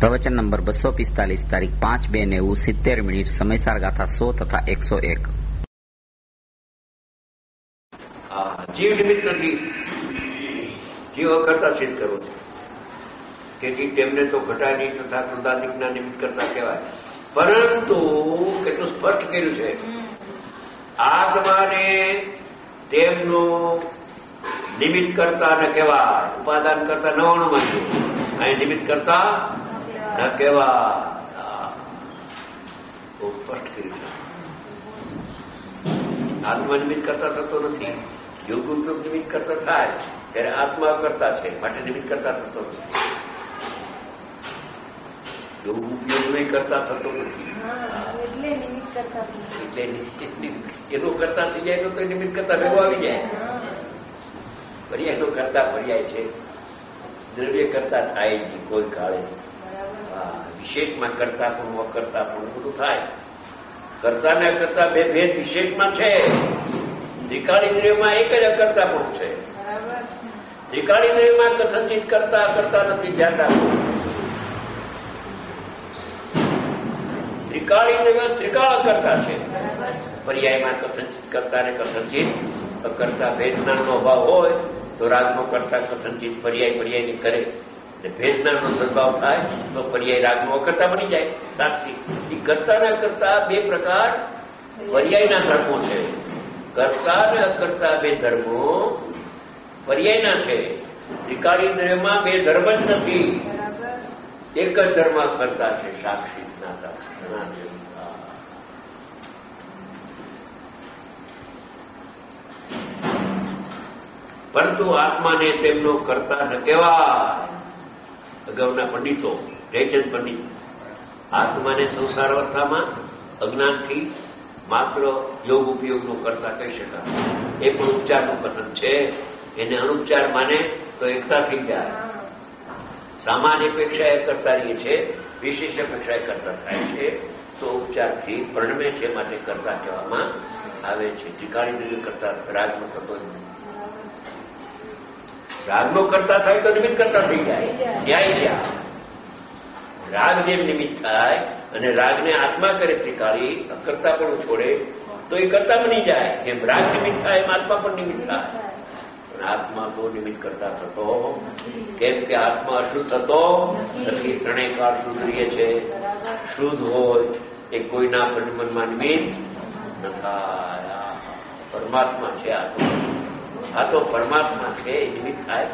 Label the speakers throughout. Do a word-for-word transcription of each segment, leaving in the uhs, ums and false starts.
Speaker 1: પ્રવચન નંબર બસો પિસ્તાલીસ તારીખ પાંચ બે નેવું સિત્તેર મિનિટ સમયસાર ગાથા સો તથા એકસો એક.
Speaker 2: જીવ નિમિત્ત નથી, જીવ કરતા સિદ્ધ કરવો છે. તેથી તેમને તો ઘટાડી તથા કૃદાદિકના નિમિત્ત કરતા કહેવાય. પરંતુ કેટલું સ્પષ્ટ કર્યું છે, આત્માને તેમનું નિમિત્ત કરતા ન કહેવાય, ઉપાદાન કરતા નવાણું માન્યું, અહીં નિમિત્ત કરતા ન કહેવાય. બહુ સ્પષ્ટ કર્યું છે. આત્મા નિમિત્ત કરતા થતો નથી. યોગ ઉપયોગ નિમિત્ત કરતા થાય ત્યારે આત્મા કરતા છે, માટે નિમિત્ત કરતા થતો નથી. યોગ ઉપયોગ નહીં કરતા થતો નથી, એટલે એનો કરતા થઈ જાય તો નિમિત્ત કરતા ભેગો આવી જાય. પર્યાયનો કરતા પર્યાય છે, દ્રવ્ય કરતા થાય જ કોઈ કાળે. વિશેષમાં કરતા પણ અકર્તા પણ બધું થાય. કરતા ને કરતા બે ભેદ વિશેષમાં છે. ત્રિકાળી દ્રવ્યમાં એક જ અકર્તા પણ છે. ત્રિકાળી દ્રવ્યમાં કથનચિત કરતા કરતા નથી, ધ્યાન રાખો. ત્રિકાળી દ્રવ્ય ત્રિકાળ કરતા છે. પર્યાયમાં કથનચિત કરતા ને કથનચિત અકર્તા ભેદનાનો અભાવ હોય તો રાગનો કરતા કથનચિત પર્યાય પર્યાયની કરે. ભેદનાનો સદભાવ થાય તો પર્યાય રાગનો અકર્તા બની જાય. સાક્ષી એ કરતા ને કરતા બે પ્રકાર પર્યાયના ધર્મો છે. કરતા ને અકર્તા બે ધર્મો પર્યાયના છે. ત્રિકાળી દ્રવ્યમાં બે ધર્મ જ નથી, એક જ ધર્મ કરતા છે, સાક્ષી. પરંતુ આત્માને તેમનો કરતા ન કહેવાય. અગાઉના પંડિતો, જયચંદ પંડિત, આત્માને સંસાર અવસ્થામાં અજ્ઞાનથી માત્ર યોગ ઉપયોગનો કરતા કહી શકાય. એ પણ ઉપચારનું કથન છે. એને અનુપચાર માને તો એકતા થઈ જાય. સામાન્ય અપેક્ષા એ કરતા રહીએ છે, વિશેષ અપેક્ષા એ કરતા થાય છે તો ઉપચારથી પરિણમે છે, માટે કરતા કહેવામાં આવે છે. ત્રિકાળી દ્રવ્ય કરતા રાગનો થતો નથી. રાગનો કરતા થાય તો નિમિત્ત કરતા થઈ જાય. ન્યાય જ્યાં રાગ જેમ નિમિત્ત થાય અને રાગને આત્મા કરે ત્રિકાળી અકર્તા પણ છોડે તો એ કરતા બની જાય. જેમ રાગ નિમિત્ત થાય એમ આત્મા પણ નિમિત્ત થાય. પણ આત્મા તો નિમિત્ત કરતા થતો, કેમ કે આત્મા અશુદ્ધ થતો નથી. ત્રણેય કાળ શુદ્ધ રહીએ છે. શુદ્ધ હોય એ કોઈના મનમાં નિમિત્ત ન થાય. પરમાત્મા છે આત્મા. આ તો પરમાત્મા છે, એ નિમિત્ત થાય.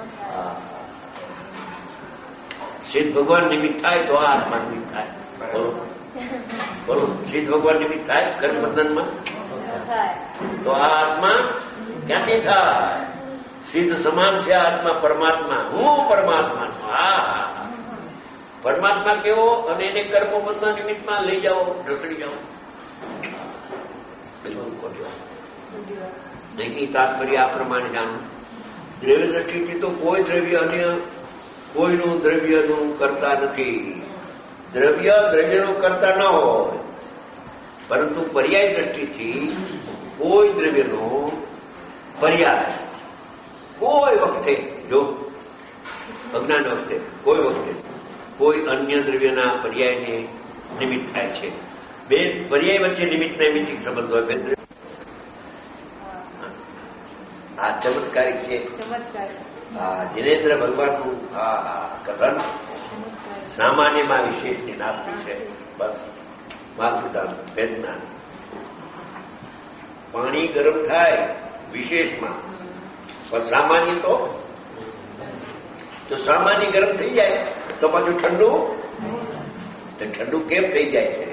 Speaker 2: સિદ્ધ ભગવાન નિમિત્ત થાય તો આ આત્મા નિમિત્ત થાય. બરોબર. સિદ્ધ ભગવાન નિમિત્ત થાય કર્મબંધનમાં તો આ આત્મા ક્યાંથી થાય? સિદ્ધ સમાન છે આત્મા પરમાત્મા. હું પરમાત્મા છું. હા, પરમાત્મા કેવો? અને એને કર્મબંધના નિમિત્તમાં લઈ જાઓ, ઢસડી જાઓ. નહીં તાત્પર્ય આ પ્રમાણે જાણવું. દ્રવ્ય દ્રષ્ટિથી તો કોઈ દ્રવ્ય અન્ય કોઈનું દ્રવ્યનું કરતા નથી. દ્રવ્ય દ્રવ્યનું કરતા ન હોય, પરંતુ પર્યાય દ્રષ્ટિથી કોઈ દ્રવ્યનો પર્યાય કોઈ વખતે, જો અજ્ઞાન વખતે કોઈ વખતે કોઈ અન્ય દ્રવ્યના પર્યાયને નિમિત્ત થાય છે. બે પર્યાય વચ્ચે નિમિત્ત નૈમિત્તિક સંબંધ હોય. બે આ ચમત્કારિક છે. હા, જિનેન્દ્ર ભગવાનનું હા કથન સામાન્યમાં વિશેષની નાસ્તી છે. બસ માતૃતા વેદના. પાણી ગરમ થાય વિશેષમાં, પણ સામાન્ય તો જો સામાન્ય ગરમ થઈ જાય તો પાછું ઠંડુ. ઠંડુ કેમ થઈ જાય છે?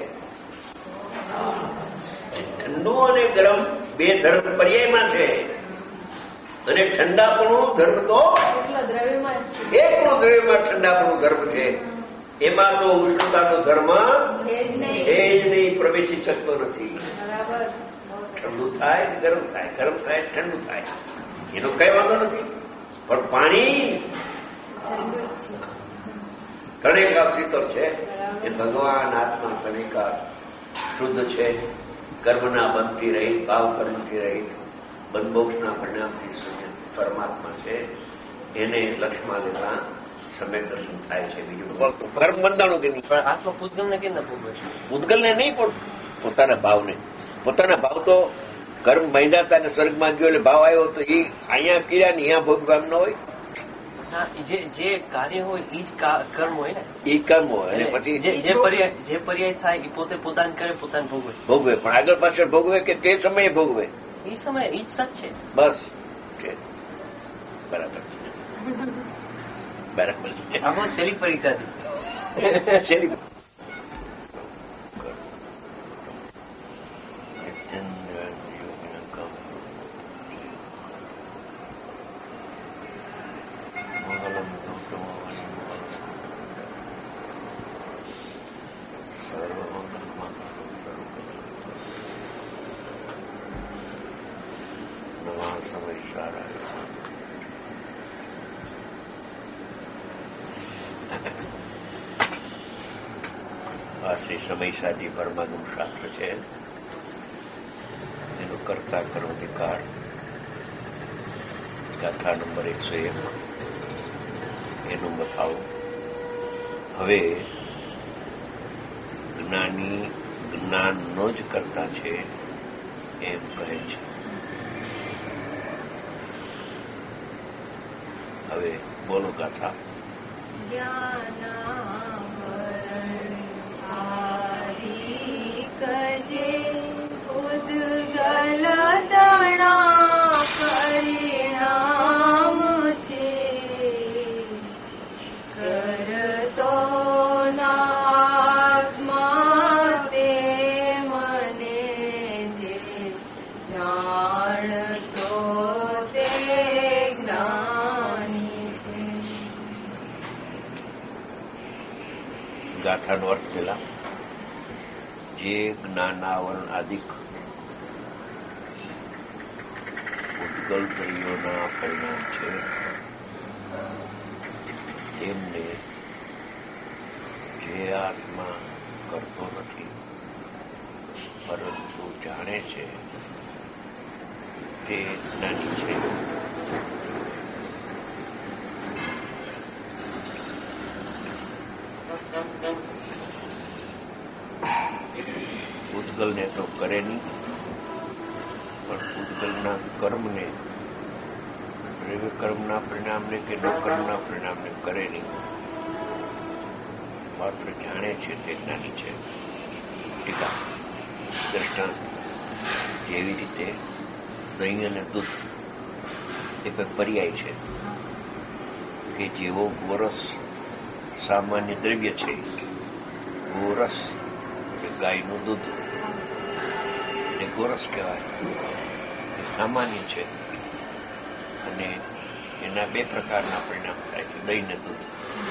Speaker 2: ઠંડુ અને ગરમ બે ધર્મ પર્યાયમાં છે. અને ઠંડાપણું ધર્મ તો એકલું દ્રવ્યમાં ઠંડાપણું ધર્મ છે. એમાં તો ઉષ્ણતાનો ધર્મ છે જ નહીં, પ્રવેશી શકતો નથી. ઠંડુ થાય ગરમ થાય, ગરમ થાય ઠંડુ થાય, એનો કઈ વાંધો નથી. પણ પાણી ત્રણેયકાર શીતળ છે. એ ભગવાન આત્મા ત્રણેયકાર શુદ્ધ છે. કર્મના બંધથી રહિત, ભાવ કર્મથી રહિત, બંધમોક્ષના પરિણામથી પરમાત્મા છે. એને લક્ષ્યમાં લેતા સમ્યક દર્શન થાય છે. બીજું
Speaker 3: કર્મ બંધાણું કે નહીં,
Speaker 4: પણ આત્મા પૂતગલને કેમ ના ભોગવે છે?
Speaker 3: પૂતગલને નહીં, પણ પોતાના ભાવને. પોતાના ભાવ તો કર્મ બાંધ્યા ને સ્વર્ગમાં ગયો એટલે ભાવ આવ્યો તો એ અહીંયા કર્યા ને અહીંયા ભોગવા એમ ન હોય.
Speaker 4: જે જે કાર્ય હોય એ જ કા- કર્મ હોય ને.
Speaker 3: એ કર્મ હોય અને પછી
Speaker 4: જે જે પર્યાય જે પર્યાય થાય એ પોતે પોતાને કરે, પોતાને ભોગવે.
Speaker 3: ભોગવે, પણ આગળ પાછળ ભોગવે કે તે સમયે ભોગવે,
Speaker 4: એ સમય એ જ સત છે.
Speaker 3: બસ છે. બરાબર છે, બરાબર છે.
Speaker 4: આ બહુ સહેલી પરીક્ષા હતી.
Speaker 3: શેરી નવા સમય સારા આ શ્રી સમય સાદી પરમાગમ શાસ્ત્ર છે. એનો કરતા કરો અધિકાર ગાથા નંબર એકસો એક એનો બતાવો. હવે જ્ઞાની જ્ઞાનનો જ કરતા છે એમ કહે છે. હવે બોલો ગાથા.
Speaker 5: કજે ઉદગલ તણા પરિણામ છે કરતો નાત્મા તે મને જે જાણતો તે જ્ઞાની છે.
Speaker 3: ગાથાનો અર્થ પેલા જે જ્ઞાનાવરણ આદિક ઉદ્ગલ દ્રવ્યોના પરિણામ છે તેમને જે આત્મા કરતો નથી પરંતુ જાણે છે તે જ્ઞાની છે. પૂતગલને તો કરે નહીં, પણ પૂતગલના કર્મને, દ્રવ્ય કર્મના પરિણામને કે નકર્મના પરિણામને કરે નહીં, માત્ર જાણે છે તે જ્ઞાની છે. ટીકા દ્રષ્ટાંત જેવી રીતે દહીં અને દૂધ એ પર્યાય છે કે જેવો ગોરસ સામાન્ય દ્રવ્ય છે, ગોરસ કે ગાયનું દૂધ એ ગોરસ કહેવાય, એ સામાન્ય છે અને એના બે પ્રકારના પરિણામ થાય છે, દહીં ને દૂધ.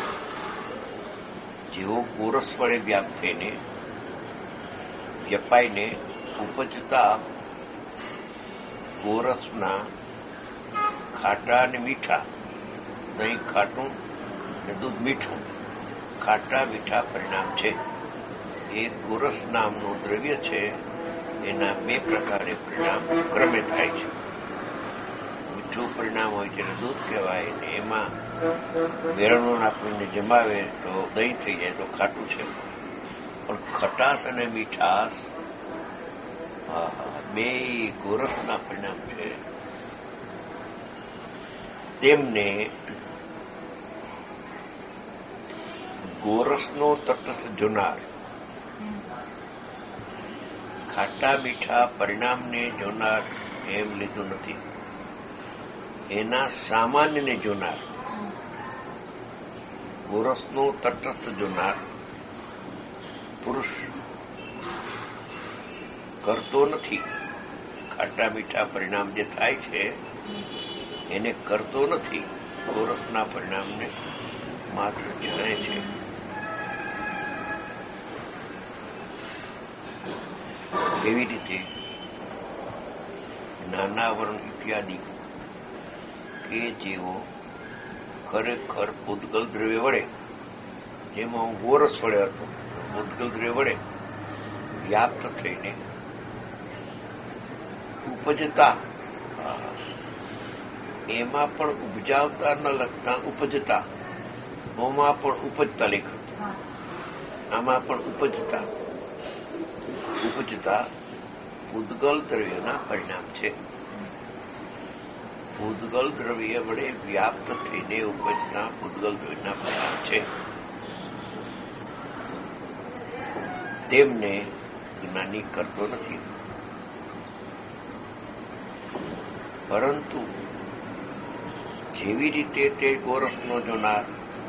Speaker 3: જેવો ગોરસ વડે વ્યાપ થઈને વ્યપાઈને ઉપજતા ગોરસના ખાટા અને મીઠા, દહીં ખાટું ને દૂધ મીઠું, ખાટા મીઠા પરિણામ છે. એ ગોરસ નામનું દ્રવ્ય છે, એના બે પ્રકારે પરિણામ ક્રમે થાય છે. મીઠું પરિણામ હોય છે એને દૂધ કહેવાય, ને એમાં વેરણો આપણને જમાવે તો દહીં થઈ જાય તો ખાટું છે. પણ ખટાશ અને મીઠાશ બે ગોરસના પરિણામ છે. તેમને ગોરસનો તટસ્થ જોનાર, ખાટા મીઠા પરિણામને જોનાર એમ લીધું નથી, એના સામાન્યને જોનાર. ગોરસનો તટસ્થ જોનાર પુરુષ કરતો નથી. ખાટા મીઠા પરિણામ જે થાય છે એને કરતો નથી, ગોરસના પરિણામને માત્ર જાણે છે. એવી રીતે નાનાવરણ ઇત્યાદિ કે જેવો ખરેખર પૂતગલ દ્રવ્ય વડે, જેમાં હું ગોરસ વડે હતો, પૂતગલ દ્રવ્ય વડે વ્યાપ્ત થઈને ઉપજતા, એમાં પણ ઉપજાવતા ન લગતા ઉપજતા ઓમાં પણ ઉપજતા લેખ હતું, આમાં પણ ઉપજતા ઉપજતા પૂદગલ દ્રવ્યના પરિણામ છે. પૂદગલ દ્રવ્ય વડે વ્યાપ્ત થઈને ઉપજતા પૂદગલ દ્રવ્યના પરિણામ છે. તેમને જ્ઞાની કરતો નથી, પરંતુ જેવી રીતે તે ગોરસનો જોનાર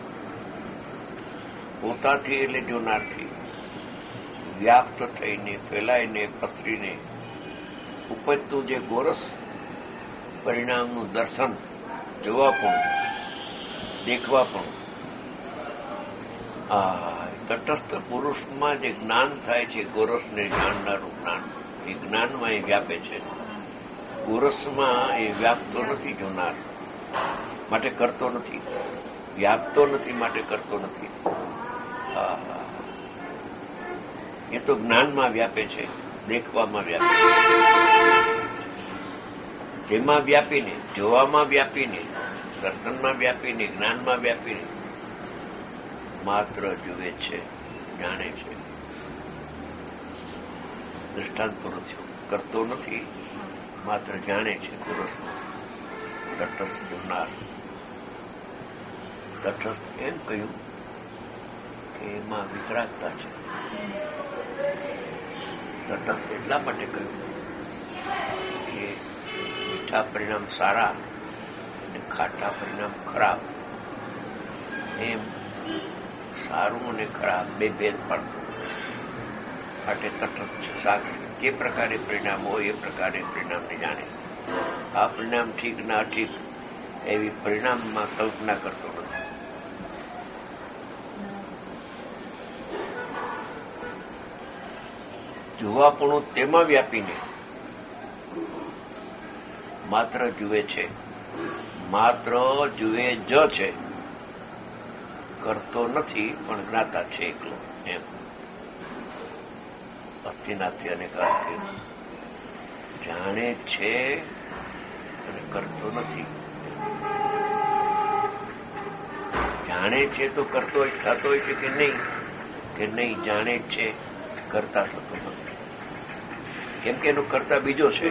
Speaker 3: પોતાથી એટલે જોનારથી વ્યાપ્ત થઈને ફેલાઈને પસરીને ઉપજતું જે ગોરસ પરિણામનું દર્શન જોવા પણ દેખવા પણ આ તટસ્થ પુરુષમાં જે જ્ઞાન થાય છે, ગોરસને જાણનારું જ્ઞાન, એ જ્ઞાનમાં એ વ્યાપે છે. ગોરસમાં એ વ્યાપતો નથી જોનાર, માટે કરતો નથી. વ્યાપતો નથી માટે કરતો નથી. એ તો જ્ઞાનમાં વ્યાપે છે, દેખવામાં વ્યાપે છે. જેમાં વ્યાપીને, જોવામાં વ્યાપીને, દર્શનમાં વ્યાપીને, જ્ઞાનમાં વ્યાપીને માત્ર જુએ છે, જાણે છે. દૃષ્ટાંત નથી, કરતો નથી, માત્ર જાણે છે. પુરુષનો તટસ્થ જોનાર. તટસ્થ એમ કહ્યું કે એમાં વિતરાગતા છે. તટસ્થ એટલા માટે કહ્યું કે મીઠા પરિણામ સારા અને ખાટા પરિણામ ખરાબ, એમ સારું અને ખરાબ બે ભેદ પડતો માટે તટસ્થ સાક્ષી. જે પ્રકારે પરિણામ હોય એ પ્રકારે પરિણામને જાણે. આ પરિણામ ઠીક ના ઠીક એવી પરિણામમાં કલ્પના કરતો નથી. જોવાપણું તેમાં વ્યાપીને માત્ર જુએ છે, માત્ર જુએ જ છે, કરતો નથી, પણ જ્ઞાતા છે એકલો. એમ અસ્થિનાથી અને કાથી જાણે છે અને કરતો નથી. જાણે છે તો કરતો થતો હોય છે કે નહીં, કે નહીં જાણે છે કરતા થતો નથી. કેમ કે એનો કરતા બીજો છે.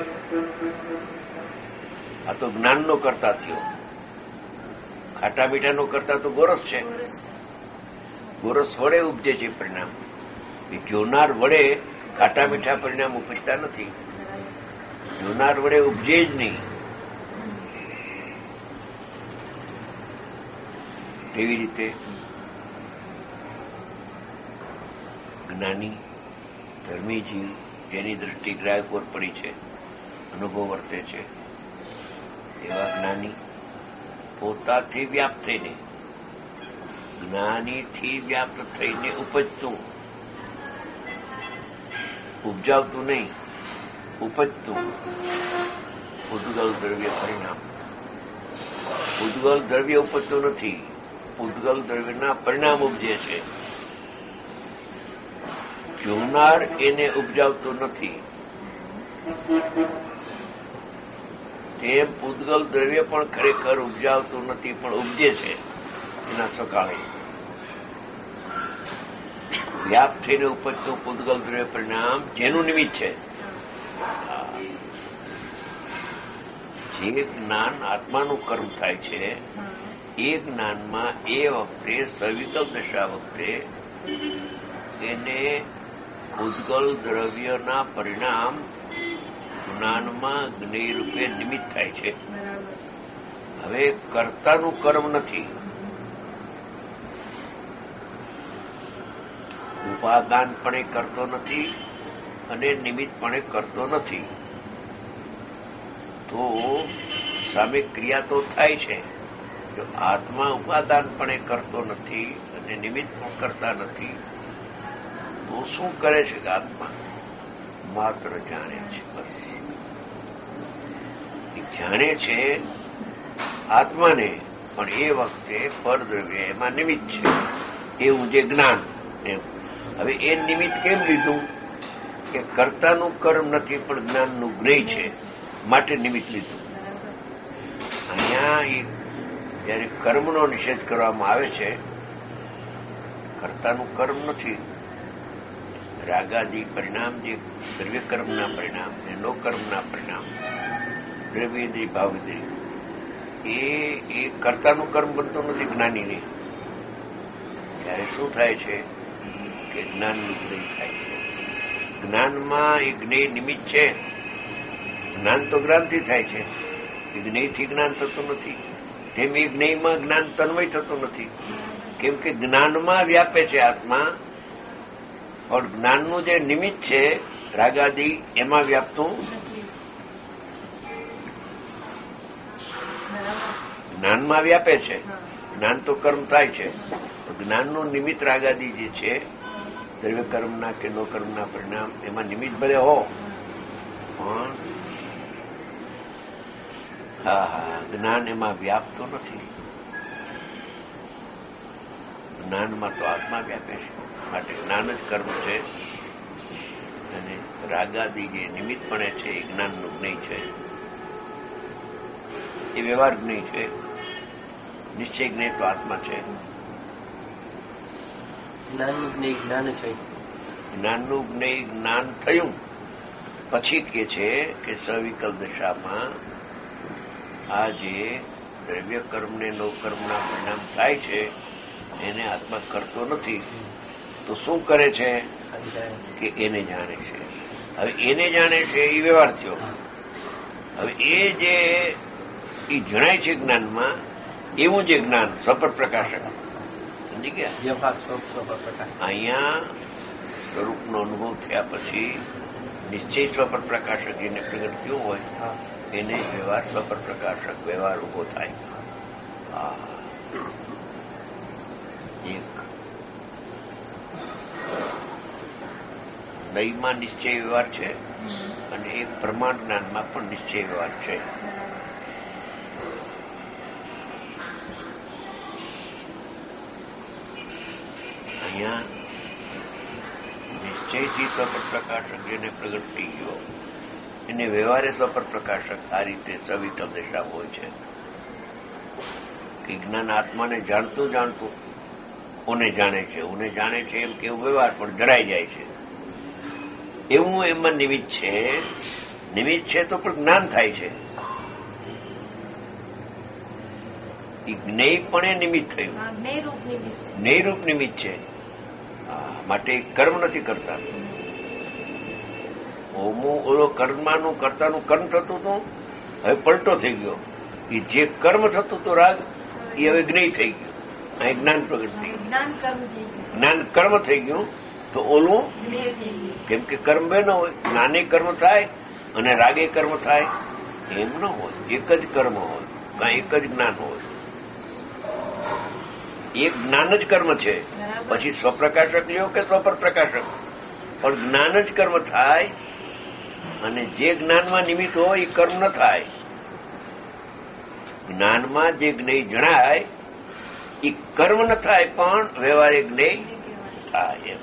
Speaker 3: આ તો જ્ઞાનનો કરતા થયો. ખાટા મીઠાનો કરતા તો ગોરસ છે. ગોરસ વડે ઉપજે છે પરિણામ. જોનાર વડે ખાટા મીઠા પરિણામ ઉપજતા નથી. જોનાર વડે ઉપજે જ નહીં. એવી રીતે જ્ઞાની ધર્મી જીવ જેની દ્રષ્ટિ ગ્રાહક પર પડી છે, અનુભવ વર્તે છે, એવા જ્ઞાની પોતાથી વ્યાપ્ત થઈને, જ્ઞાનીથી વ્યાપ્ત થઈને ઉપજતું, ઉપજાવતું નહીં, ઉપજતું પૂદગલ દ્રવ્ય પરિણામ. પૂદગલ દ્રવ્ય ઉપજતું નથી, પૂદગલ દ્રવ્યના પરિણામ ઉપજે છે. જોનાર એને ઉપજાવતું નથી. તેમ પૂદગલ દ્રવ્ય પણ ખરેખર ઉપજાવતું નથી, પણ ઉપજે છે એના સકાળે. વ્યાપ થઈને ઉપજતું પૂદગલ દ્રવ્ય પરિણામ જેનું નિમિત્ત છે. જે જ્ઞાન આત્માનું કર્મ થાય છે, એ જ્ઞાનમાં એ વખતે સવિકલ્પ દશા વખતે એને પૂદગલ દ્રવ્યના પરિણામ જ્ઞાનમાં જ્ઞેય રૂપે નિમિત્ત થાય છે. હવે કર્તાનું કર્મ નથી, ઉપાદાનપણે કરતો નથી અને નિમિત્તપણે કરતો નથી. તો સામે ક્રિયા તો થાય છે. જો આત્મા ઉપાદાનપણે કરતો નથી અને નિમિત્ત પણ કરતા નથી, તો શું કરે છે કે આત્મા માત્ર જાણે છે. બસ જાણે છે આત્માને, પણ એ વખતે પરદ્રવ્ય એમાં નિમિત્ત છે. એવું જે જ્ઞાન. એમ હવે એ નિમિત્ત કેમ લીધું કે કર્તાનું કર્મ નથી, પણ જ્ઞાનનું જ્ઞેય છે, માટે નિમિત્ત લીધું. અહીંયા જયારે કર્મનો નિષેધ કરવામાં આવે છે કર્તાનું કર્મ નથી. રાગાદી પરિણામ જે દ્રવ્ય કર્મના પરિણામ ને નો કર્મના પરિણામ, દ્રવ્યેન્દ્રિય ભાવેન્દ્રિય, એ એ કર્તાનું કર્મ બનતું નથી જ્ઞાનીને. ત્યારે શું થાય છે કે જ્ઞાનનું જ્ઞેય થાય છે. જ્ઞાનમાં એ જ્ઞેય નિમિત્ત છે. જ્ઞાન તો જ્ઞાનથી થાય છે, એ જ્ઞેયથી જ્ઞાન થતું નથી. તેમ એ જ્ઞેયમાં જ્ઞાન તન્વય થતું નથી, કેમ કે જ્ઞાનમાં વ્યાપે છે આત્મા, પણ જ્ઞાનનું જે નિમિત્ત છે રાગાદી એમાં વ્યાપતું જ્ઞાનમાં વ્યાપે છે. જ્ઞાન તો કર્મ થાય છે, જ્ઞાનનું નિમિત્ત રાગાદી જે છે દ્રવ્ય કર્મના કે નો કર્મના પરિણામ, એમાં નિમિત્ત ભલે હો, પણ હા હા જ્ઞાન એમાં વ્યાપતું નથી. જ્ઞાનમાં તો આત્મા વ્યાપે છે, માટે જ્ઞાન જ કર્મ છે. અને રાગાદી જે નિમિત્તપણે છે એ જ્ઞાનનું જ્ઞેય છે, એ વ્યવહાર જ્ઞેય છે. નિશ્ચય જ્ઞેય તો આત્મા છે.
Speaker 4: જ્ઞાનનું જ્ઞેય જ્ઞાન છે.
Speaker 3: જ્ઞાનનું જ્ઞેય જ્ઞાન થયું પછી કે છે કે સવિકલ્પ દશામાં આ જે દ્રવ્ય કર્મને નો કર્મના પરિણામ થાય છે એને આત્મા કરતો નથી, તો શું કરે છે કે એને જાણે છે. હવે એને જાણે છે એ વ્યવહાર થયો. હવે એ જે એ જણાય છે જ્ઞાનમાં, એવું જે જ્ઞાન સ્વપર પ્રકાશક, સમજી ગયા? અહીંયા સ્વરૂપનો અનુભવ થયા પછી નિશ્ચય સ્વપર પ્રકાશક જેને પ્રગટ થયું હોય એને વ્યવહાર સ્વપર પ્રકાશક વ્યવહાર ઉભો થાય. એક નયમાં નિશ્ચય વ્યવહાર છે અને એક પ્રમાણ જ્ઞાનમાં પણ નિશ્ચય વ્યવહાર છે. અહીંયા નિશ્ચયથી સ્વપર પ્રકાશક જેને પ્રગટ થઈ ગયો એને વ્યવહારે સ્વપર પ્રકાશક આ રીતે સવિકલ્પ દશા હોય છે કે જ્ઞાન આત્માને જાણતું જાણતું ઓને જાણે છે, ઓને જાણે છે એમ કેવું વ્યવહાર પણ જણાઈ જાય છે. એવું એમાં નિમિત્ત છે. નિમિત્ત છે તો પણ જ્ઞાન થાય છે. એ જ્ઞેય પણ એ નિમિત્ત થયું, જ્ઞેયરૂપ નિમિત્ત છે. માટે કર્મ નથી કરતા. ઓમું ઓલો કર્માનું કરતાનું કર્મ થતું હતું, હવે પલટો થઈ ગયો. એ જે કર્મ થતું હતું રાગ, એ હવે જ્ઞેય થઈ ગયું. અહીં જ્ઞાન પ્રગટ થઈ ગયું, જ્ઞાન કર્મ થઈ ગયું. તો ઓલું કેમ કે કર્મ બે ન હોય, જ્ઞાને કર્મ થાય અને રાગે કર્મ થાય એમ ન હોય. એક જ કર્મ હોય, કાં એક જ જ્ઞાન હોય. એક જ્ઞાન જ કર્મ છે. પછી સ્વપ્રકાશક લ્યો કે સ્વપર પ્રકાશક, પણ જ્ઞાન જ કર્મ થાય. અને જે જ્ઞાનમાં નિમિત્ત હોય એ કર્મ ન થાય. જ્ઞાનમાં જે જ્ઞેય જણાય એ કર્મ ન થાય, પણ વ્યવહારે જ્ઞેય થાય.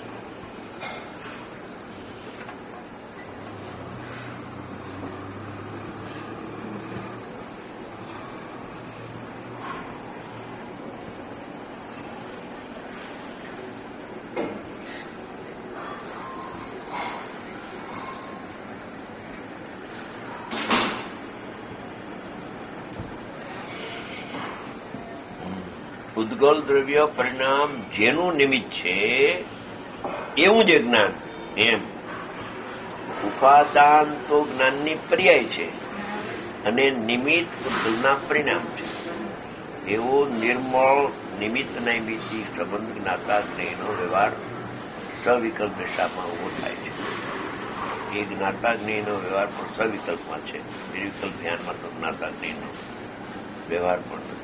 Speaker 3: ઉદ્ગલ દ્રવ્ય પરિણામ જેનું નિમિત્ત છે એવું જે જ્ઞાન, એમ ઉપાદાન તો જ્ઞાનની પર્યાય છે અને નિમિત્ત ઉદ્ગલના પરિણામ છે. એવો નિર્મળ નિમિત્ત નૈમિત્તિક સંબંધ જ્ઞાતા જ્ઞેયનો વ્યવહાર સવિકલ્પ દશામાં ઉભો થાય છે. એ જ્ઞાતા જ્ઞેયનો વ્યવહાર પણ સવિકલ્પમાં છે. નિર્વિકલ્પ ધ્યાનમાં તો જ્ઞાતા જ્ઞેયનો વ્યવહાર પણ નથી.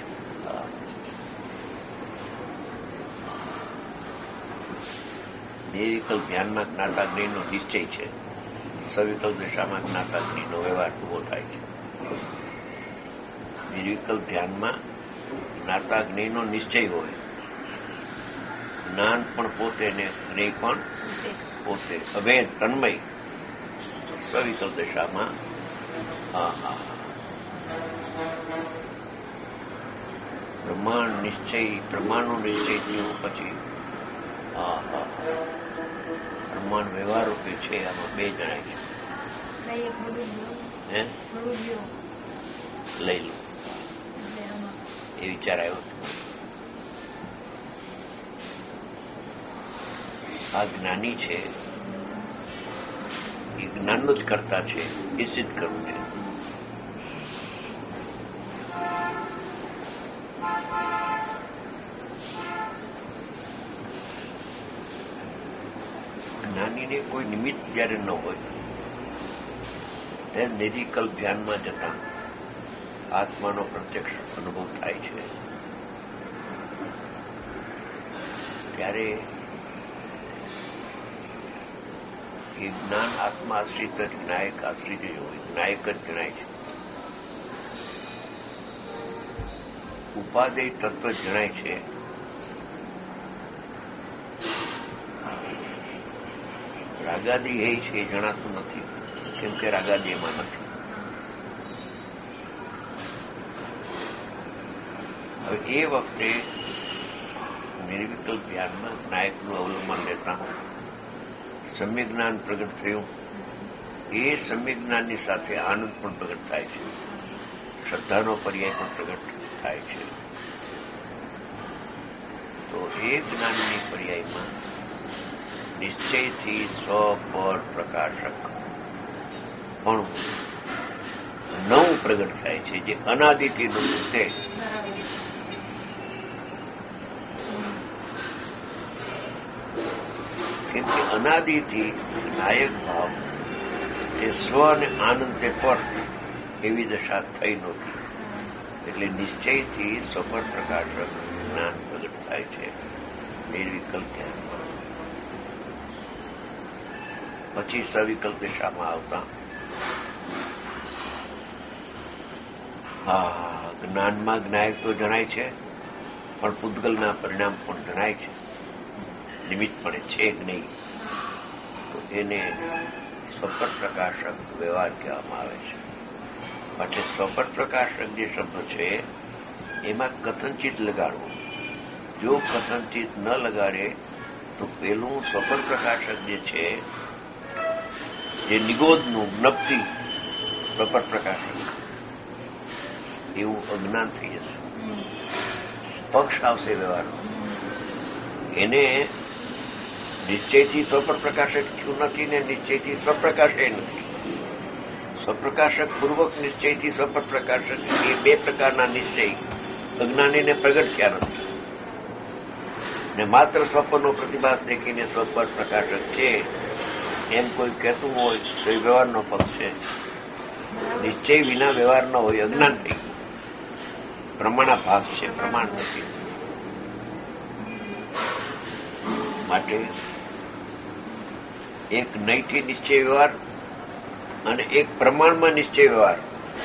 Speaker 3: નિર્વિકલ્પ ધ્યાનમાં જ્ઞાતા જ્ઞેયનો નિશ્ચય છે. સવિકલ્પ દશામાં જ્ઞાતા જ્ઞેયનો વ્યવહાર ઉભો થાય છે. નિર્વિકલ્પ ધ્યાનમાં જ્ઞાતા જ્ઞેયનો નિશ્ચય હોય, જ્ઞાન પણ પોતે ને જ્ઞેય પણ પોતે, અભેદ તન્મય. સવિકલ્પ દશામાં હા હા પ્રમાણ નિશ્ચય, પ્રમાણનો નિશ્ચય થયો પછી હા હા પ્રમાણ વ્યવહાર રૂપે છે આમાં બે જણાય છે. હે લઈ લો એ વિચાર આવ્યો. આ જ્ઞાની છે એ જ્ઞાનનો જ કરતા છે એ સિદ્ધ કરવું છે. જ્ઞાનીને કોઈ નિમિત્ત જયારે ન હોય ત્યારે નિધિકલ્પ ધ્યાનમાં જતા આત્માનો પ્રત્યક્ષ અનુભવ થાય છે. ત્યારે એ જ્ઞાન આત્મા આશ્રિત જ નાયક આશ્રિત જ હોય, નાયક જ જણાય છે. ઉપાદેય તત્વ જણાય છે. રાગાદી એ છે એ જણાતું નથી, કેમ કે રાગાદી એમાં નથી. હવે એ વખતે નિર્વિકલ્પ ધ્યાનમાં નાયકનું અવલંબન લેતા સમ્યક જ્ઞાન પ્રગટ થયું. એ સમ્યક જ્ઞાનની સાથે આનંદ પણ પ્રગટ થાય છે, શ્રદ્ધાનો પર્યાય પણ પ્રગટ થાય છે. તો એ જ્ઞાનની પર્યાયમાં નિશ્ચયથી સ્વ પર પ્રકાશક પણ નવું પ્રગટ થાય છે, જે અનાદિથી દૂર છે. કેમ કે અનાદિથી નાયક ભાવ તે સ્વ અને આનંદ તે પર એવી દશા થઈ નહોતી. એટલે નિશ્ચયથી સ્વપર પ્રકાશક જ્ઞાન પ્રગટ થાય છે નિર્વિકલ્પ ધ્યાનમાં. પછી સવિકલ્પ દિશામાં આવતા હા જ્ઞાનમાં જ્ઞાયક તો જણાય છે, પણ પૂતગલના પરિણામ પણ જણાય છે, નિમિત્ત પણ છે કે નહીં. તો એને સ્વપર પ્રકાશક વ્યવહાર કહેવામાં આવે છે. માટે સ્વપર પ્રકાશક જે શબ્દ છે એમાં કથનચિત લગાડવું. જો કથનચિત ન લગાડે તો પેલું સ્વપર પ્રકાશક જે છે જે નિગોદનું જ્ઞપ્તિ સ્વપર પ્રકાશક એવું અજ્ઞાન થઈ જશે. પક્ષ આવશે વ્યવહારનો. એને નિશ્ચયથી સ્વપર પ્રકાશક થયું નથી ને નિશ્ચયથી સ્વપ્રકાશ એ નથી. સ્વપ્રકાશક પૂર્વક નિશ્ચયથી સ્વપર પ્રકાશક એ બે પ્રકારના નિશ્ચય અજ્ઞાનીને પ્રગટ થયા નથી. ને માત્ર સ્વપ્નનો પ્રતિભાસ દેખીને સ્વપર પ્રકાશક છે એમ કોઈ કહેતું હોય તો એ વ્યવહારનો પક્ષ છે. નિશ્ચય વિના વ્યવહાર ન હોય, અજ્ઞાન થઈ પ્રમાણાભાસ છે, પ્રમાણ નથી. માટે એક નહીંથી નિશ્ચય વ્યવહાર અને એક પ્રમાણમાં નિશ્ચય વ્યવહાર.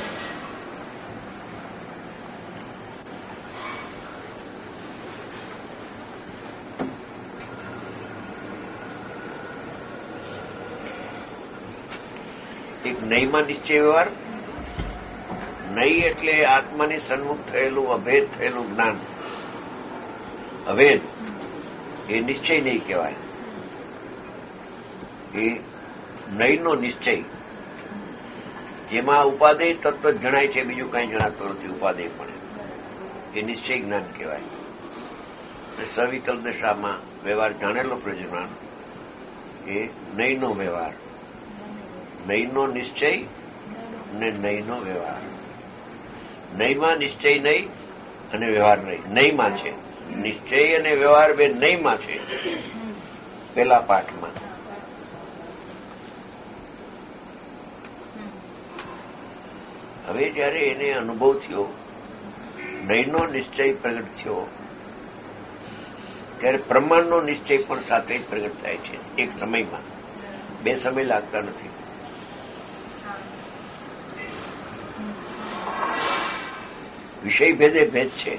Speaker 3: એક નહીંમાં નિશ્ચય વ્યવહાર. નહીં એટલે આત્માની સન્મુખ થયેલું અભેદ થયેલું જ્ઞાન. અભેદ એ નિશ્ચય નહીં કહેવાય. એ નહીંનો નિશ્ચય જેમાં ઉપાદેય તત્વ જણાય છે, બીજું કંઈ જણાતું નથી. ઉપાદેય પણ એ નિશ્ચય જ્ઞાન કહેવાય. સવિકલ્પ દશામાં વ્યવહાર જાણેલો પ્રજ્ઞાન એ નહીંનો વ્યવહાર. નહીંનો નિશ્ચય અને નહીંનો વ્યવહાર. નહીંમાં નિશ્ચય નહીં અને વ્યવહાર નહીં. નહીંમાં છે નિશ્ચય અને વ્યવહાર બે નહીંમાં છે પેલા પાઠમાં. હવે જયારે એને અનુભવ થયો, નહીંનો નિશ્ચય પ્રગટ થયો, ત્યારે પ્રમાણનો નિશ્ચય પણ સાથે જ પ્રગટ થાય છે એક સમયમાં. બે સમય લાગતા નથી. વિષય ભેદે ભેદ છે.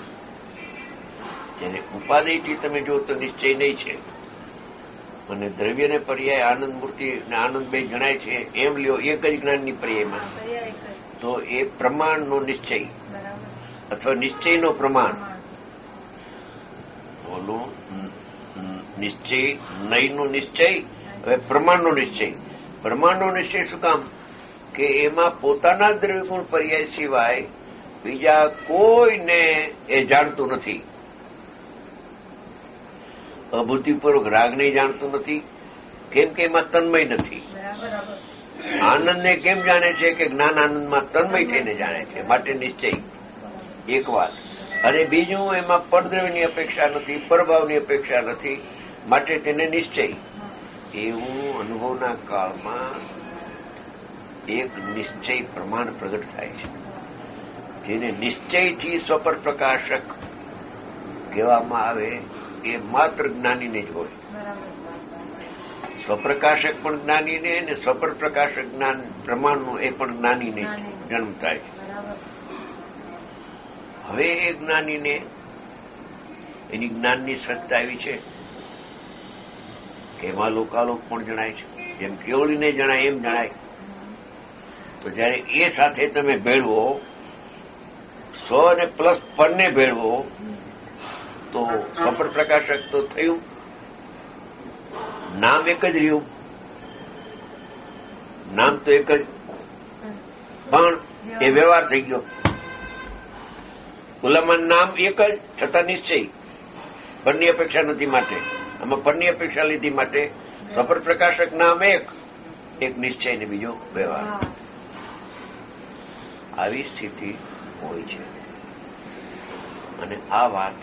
Speaker 3: જ્યારે ઉપાદેયથી તમે જો તો નિશ્ચય નહીં છે અને દ્રવ્યને પર્યાય આનંદ મૂર્તિ અને આનંદ બે જણાય છે એમ લ્યો એક જ જ્ઞાનની પર્યાયમાં, તો એ પ્રમાણનો નિશ્ચય અથવા નિશ્ચયનો પ્રમાણ. ઓલું નિશ્ચય નહીંનો નિશ્ચય, હવે પ્રમાણનો નિશ્ચય. પ્રમાણનો નિશ્ચય શું કામ? કે એમાં પોતાના દ્રવ્યગુણ પર્યાય સિવાય બીજા કોઈને એ જાણતું નથી. અબુદ્ધિપૂર્વક રાગને જાણતું નથી. કેમ કે એમાં તન્મય નથી. આનંદને કેમ જાણે છે? કે જ્ઞાન આનંદમાં તન્મય થઈને જાણે છે, માટે નિશ્ચય એક વાત. અને બીજું, એમાં પરદ્રવ્યની અપેક્ષા નથી, પરભાવની અપેક્ષા નથી, માટે તેને નિશ્ચય. એવું અનુભવના કાળમાં એક નિશ્ચય પ્રમાણ પ્રગટ થાય છે, જેને નિશ્ચયથી સ્વપર પ્રકાશક કહેવામાં આવે. એ માત્ર જ્ઞાનીને જ હોય. સ્વપ્રકાશક પણ જ્ઞાનીને, અને સ્વપર પ્રકાશક જ્ઞાન પ્રમાણનું એ પણ જ્ઞાનીને જન્મ થાય છે. હવે એ જ્ઞાનીને એની જ્ઞાનની સત્તા એવી છે કે એમાં લોકાલોક પણ જણાય છે. જેમ કેવળીને જણાય એમ જણાય. તો જયારે એ સાથે તમે ભેળવો, સો અને પ્લસ પરને ભેળવો, તો સ્વપર પ્રકાશક તો થયું. નામ એક જ રહ્યું, નામ તો એક જ, પણ એ વ્યવહાર થઈ ગયો. ઓલામાં નામ એક જ, છતાં નિશ્ચય પરની અપેક્ષા નથી, માટે આમાં પરની અપેક્ષા લીધી, માટે સ્વપર પ્રકાશક નામ એક, એક નિશ્ચય ને બીજો વ્યવહાર. આવી સ્થિતિ હોય છે. અને આ વાત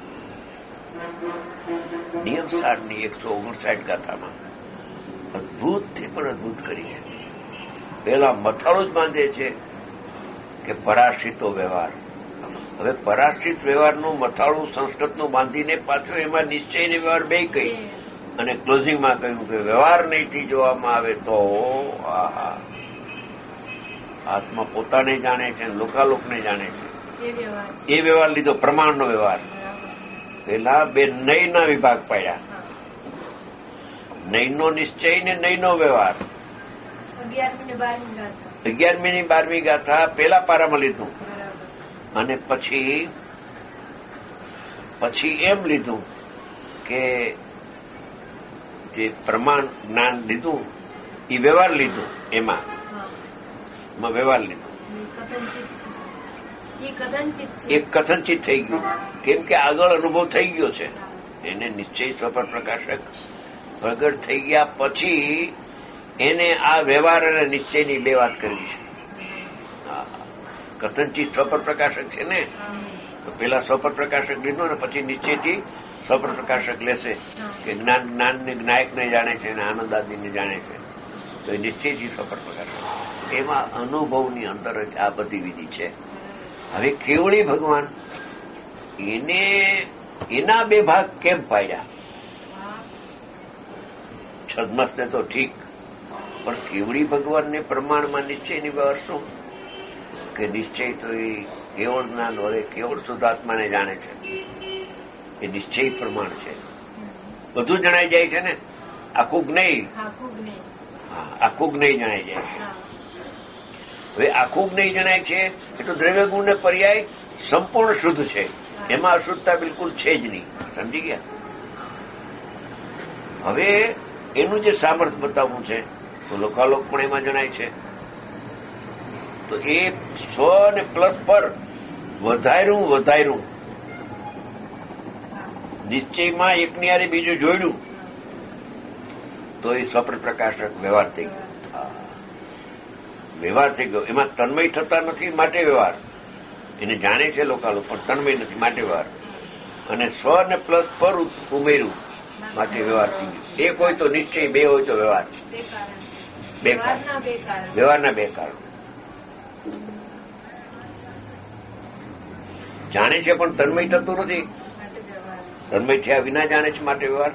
Speaker 3: નિયમસારની એકસો ઓગણસાઠ ગાથામાં અદભુતથી પણ અદભુત કરી છે. પેલા મથાળું જ બાંધે છે કે પરાશ્રિતો વ્યવહાર. હવે પરાશ્રિત વ્યવહારનું મથાળું સંસ્કૃતનું બાંધીને પાછું એમાં નિશ્ચય ને વ્યવહાર બે કહી, અને ક્લોઝિંગમાં કહ્યું કે વ્યવહાર નહીંથી જોવામાં આવે તો આહા, આત્મા પોતાને જાણે છે, લોકાલોકને જાણે છે. એ વ્યવહાર લીધો, પ્રમાણનો વ્યવહાર. પેલા બે નયના વિભાગ પાડ્યા, નયનો નિશ્ચય ને નયનો વ્યવહાર. અગિયારમી ની બારમી ગાથા પેલા પારામાં લીધું, અને પછી પછી એમ લીધું કે જે પ્રમાણ જ્ઞાન લીધું એ વ્યવહાર લીધું, એમાં વ્યવહાર લીધું. એક કથનચિત થઈ ગયું, કેમ કે આગળ અનુભવ થઈ ગયો છે. એને નિશ્ચય સ્વપર પ્રકાશક પ્રગટ થઈ ગયા પછી એને આ વ્યવહાર અને નિશ્ચયની બે વાત કરવી છે. કથનચિત સ્વપર પ્રકાશક છે ને, તો પેલા સ્વપર પ્રકાશક લીધું ને પછી નિશ્ચયથી સ્વપર પ્રકાશક લેશે કે જ્ઞાન જ્ઞાનને જ્ઞાયકને જાણે છે અને આનંદ આદિને જાણે છે. તો એ નિશ્ચયથી સ્વપર પ્રકાશક. એમાં અનુભવની અંદર જ આ બધી વિધિ છે. હવે કેવળી ભગવાન એને એના બે ભાગ કેમ પાડ્યા? છદ્મસ્તે તો ઠીક, પણ કેવળી ભગવાનને પ્રમાણમાં નિશ્ચયની વ્યવહાર શું? કે નિશ્ચય તો એ કેવળ જ્ઞાન વડે કેવળ શુદ્ધાત્માને જાણે છે. એ નિશ્ચય પ્રમાણ છે. બધું જણાઈ જાય છે ને, આખું જ્ઞેય, આખું જ્ઞેય જણાઈ જાય છે. હવે આખું જ્ઞેય જણાય છે એ તો દ્રવ્ય ગુણ ને પર્યાય સંપૂર્ણ શુદ્ધ છે. એમાં અશુદ્ધતા બિલકુલ છે જ નહીં. સમજી ગયા? હવે એનું જે સામર્થ્ય બતાવવું છે તો લોકાલોક પણ એમાં જણાય છે. તો એ સો અને પ્લસ પર વધાર્યું વધાર્યું નિશ્ચયમાં એકની હારે બીજું જોડ્યું તો એ સ્વપ્ન પ્રકાશક વ્યવહાર થઈ ગયો. વ્યવહાર થઈ ગયો. એમાં તન્મય થતા નથી, માટે વ્યવહાર. એને જાણે છે લોકાલોક, પણ તન્મય નથી, માટે વ્યવહાર. અને સ્વ અને પ્લસ પર ઉમેર્યું, માટે વ્યવહાર થઈ ગયો. એક હોય તો નિશ્ચય, બે હોય તો વ્યવહાર. બે કારણ, વ્યવહારના બે કારણ. જાણે છે પણ તન્મય થતું નથી, તન્મય થયા વિના જાણે છે, માટે વ્યવહાર.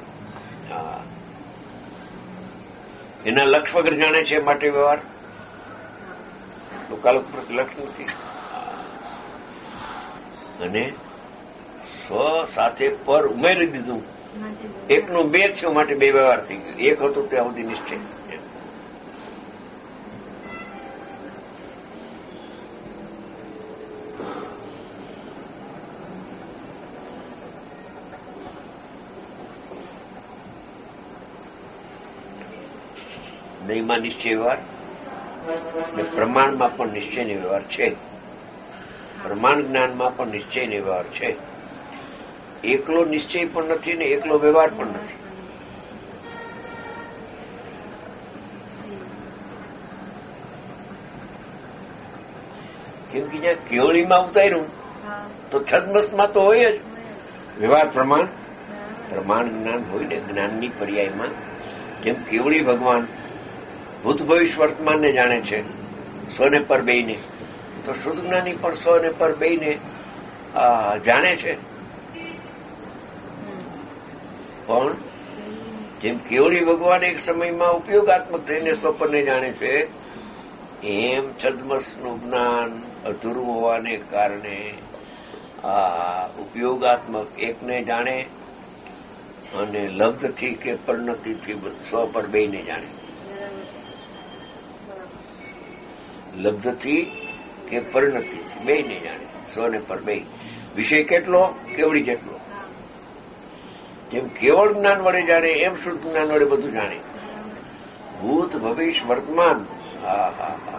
Speaker 3: એના લક્ષ વગર જાણે છે, માટે વ્યવહાર. લોકાલોક પ્રતિ લક્ષ નથી. અને સ્વ સાથે પર ઉમેરી દીધું, એકનું બે થયું, માટે બે વ્યવહાર થઈ ગયું. એક હતું ત્યાં સુધી નિશ્ચય. નહીંમાં નિશ્ચય વ્યવહાર ને પ્રમાણમાં પણ નિશ્ચયનો વ્યવહાર છે. પ્રમાણ જ્ઞાનમાં પણ નિશ્ચયનો વ્યવહાર છે. એકલો નિશ્ચય પણ નથી ને એકલો વ્યવહાર પણ નથી. કેમ કે જ્યાં કેવળીમાં ઉતાર્યું તો છદ્મસમાં તો હોય જ વ્યવહાર પ્રમાણ પ્રમાણ જ્ઞાન હોય ને જ્ઞાનની પર્યાયમાં. જેમ કેવળી ભગવાન ભૂત ભવિષ્ય વર્તમાનને જાણે છે સ્વને પર બેયને, તો શુદ્ધ જ્ઞાની પણ સ્વને પર બેયને જાણે છે. પણ જેમ કેવળી ભગવાન એક સમયમાં ઉપયોગાત્મક થઈને સ્વપરને જાણે છે, એમ છદ્મસનું જ્ઞાન અધૂરું હોવાને કારણે આ ઉપયોગાત્મક એકને જાણે અને લબ્ધથી કે પરિણતિથી સ્વ પર બેયને જાણે. લબ્ધથી કે પરિણતિથી બેયને જાણે, સ્વને પર બેય. વિષય કેટલો? કેવળી જેટલો. જેમ કેવળ જ્ઞાન વડે જાણે એમ શુદ્ધ જ્ઞાન વડે બધું જાણે. ભૂત ભવિષ્ય વર્તમાન હા હા હા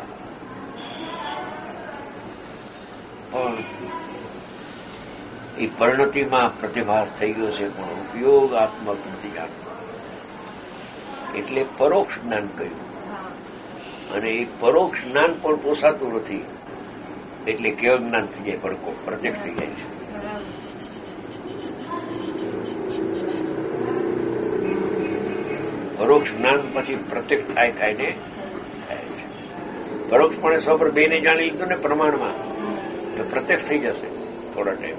Speaker 3: પણ એ પરિણતિમાં પ્રતિભાસ થઈ ગયો છે, પણ ઉપયોગાત્મક નથી જાણતો. એટલે પરોક્ષ જ્ઞાન કહ્યું. અને એ પરોક્ષ જ્ઞાન પણ પોસાતું નથી, એટલે કેવળ જ્ઞાન થઈ જાય, પડકો પ્રત્યક્ષ થઈ જાય છે. પરોક્ષ જ્ઞાન પછી પ્રત્યક્ષ થાય થાય ને થાય છે. પરોક્ષપણે સૌ પર બેને જાણી લીધું ને પ્રમાણમાં, તો પ્રત્યક્ષ થઈ જશે થોડા ટાઈમ.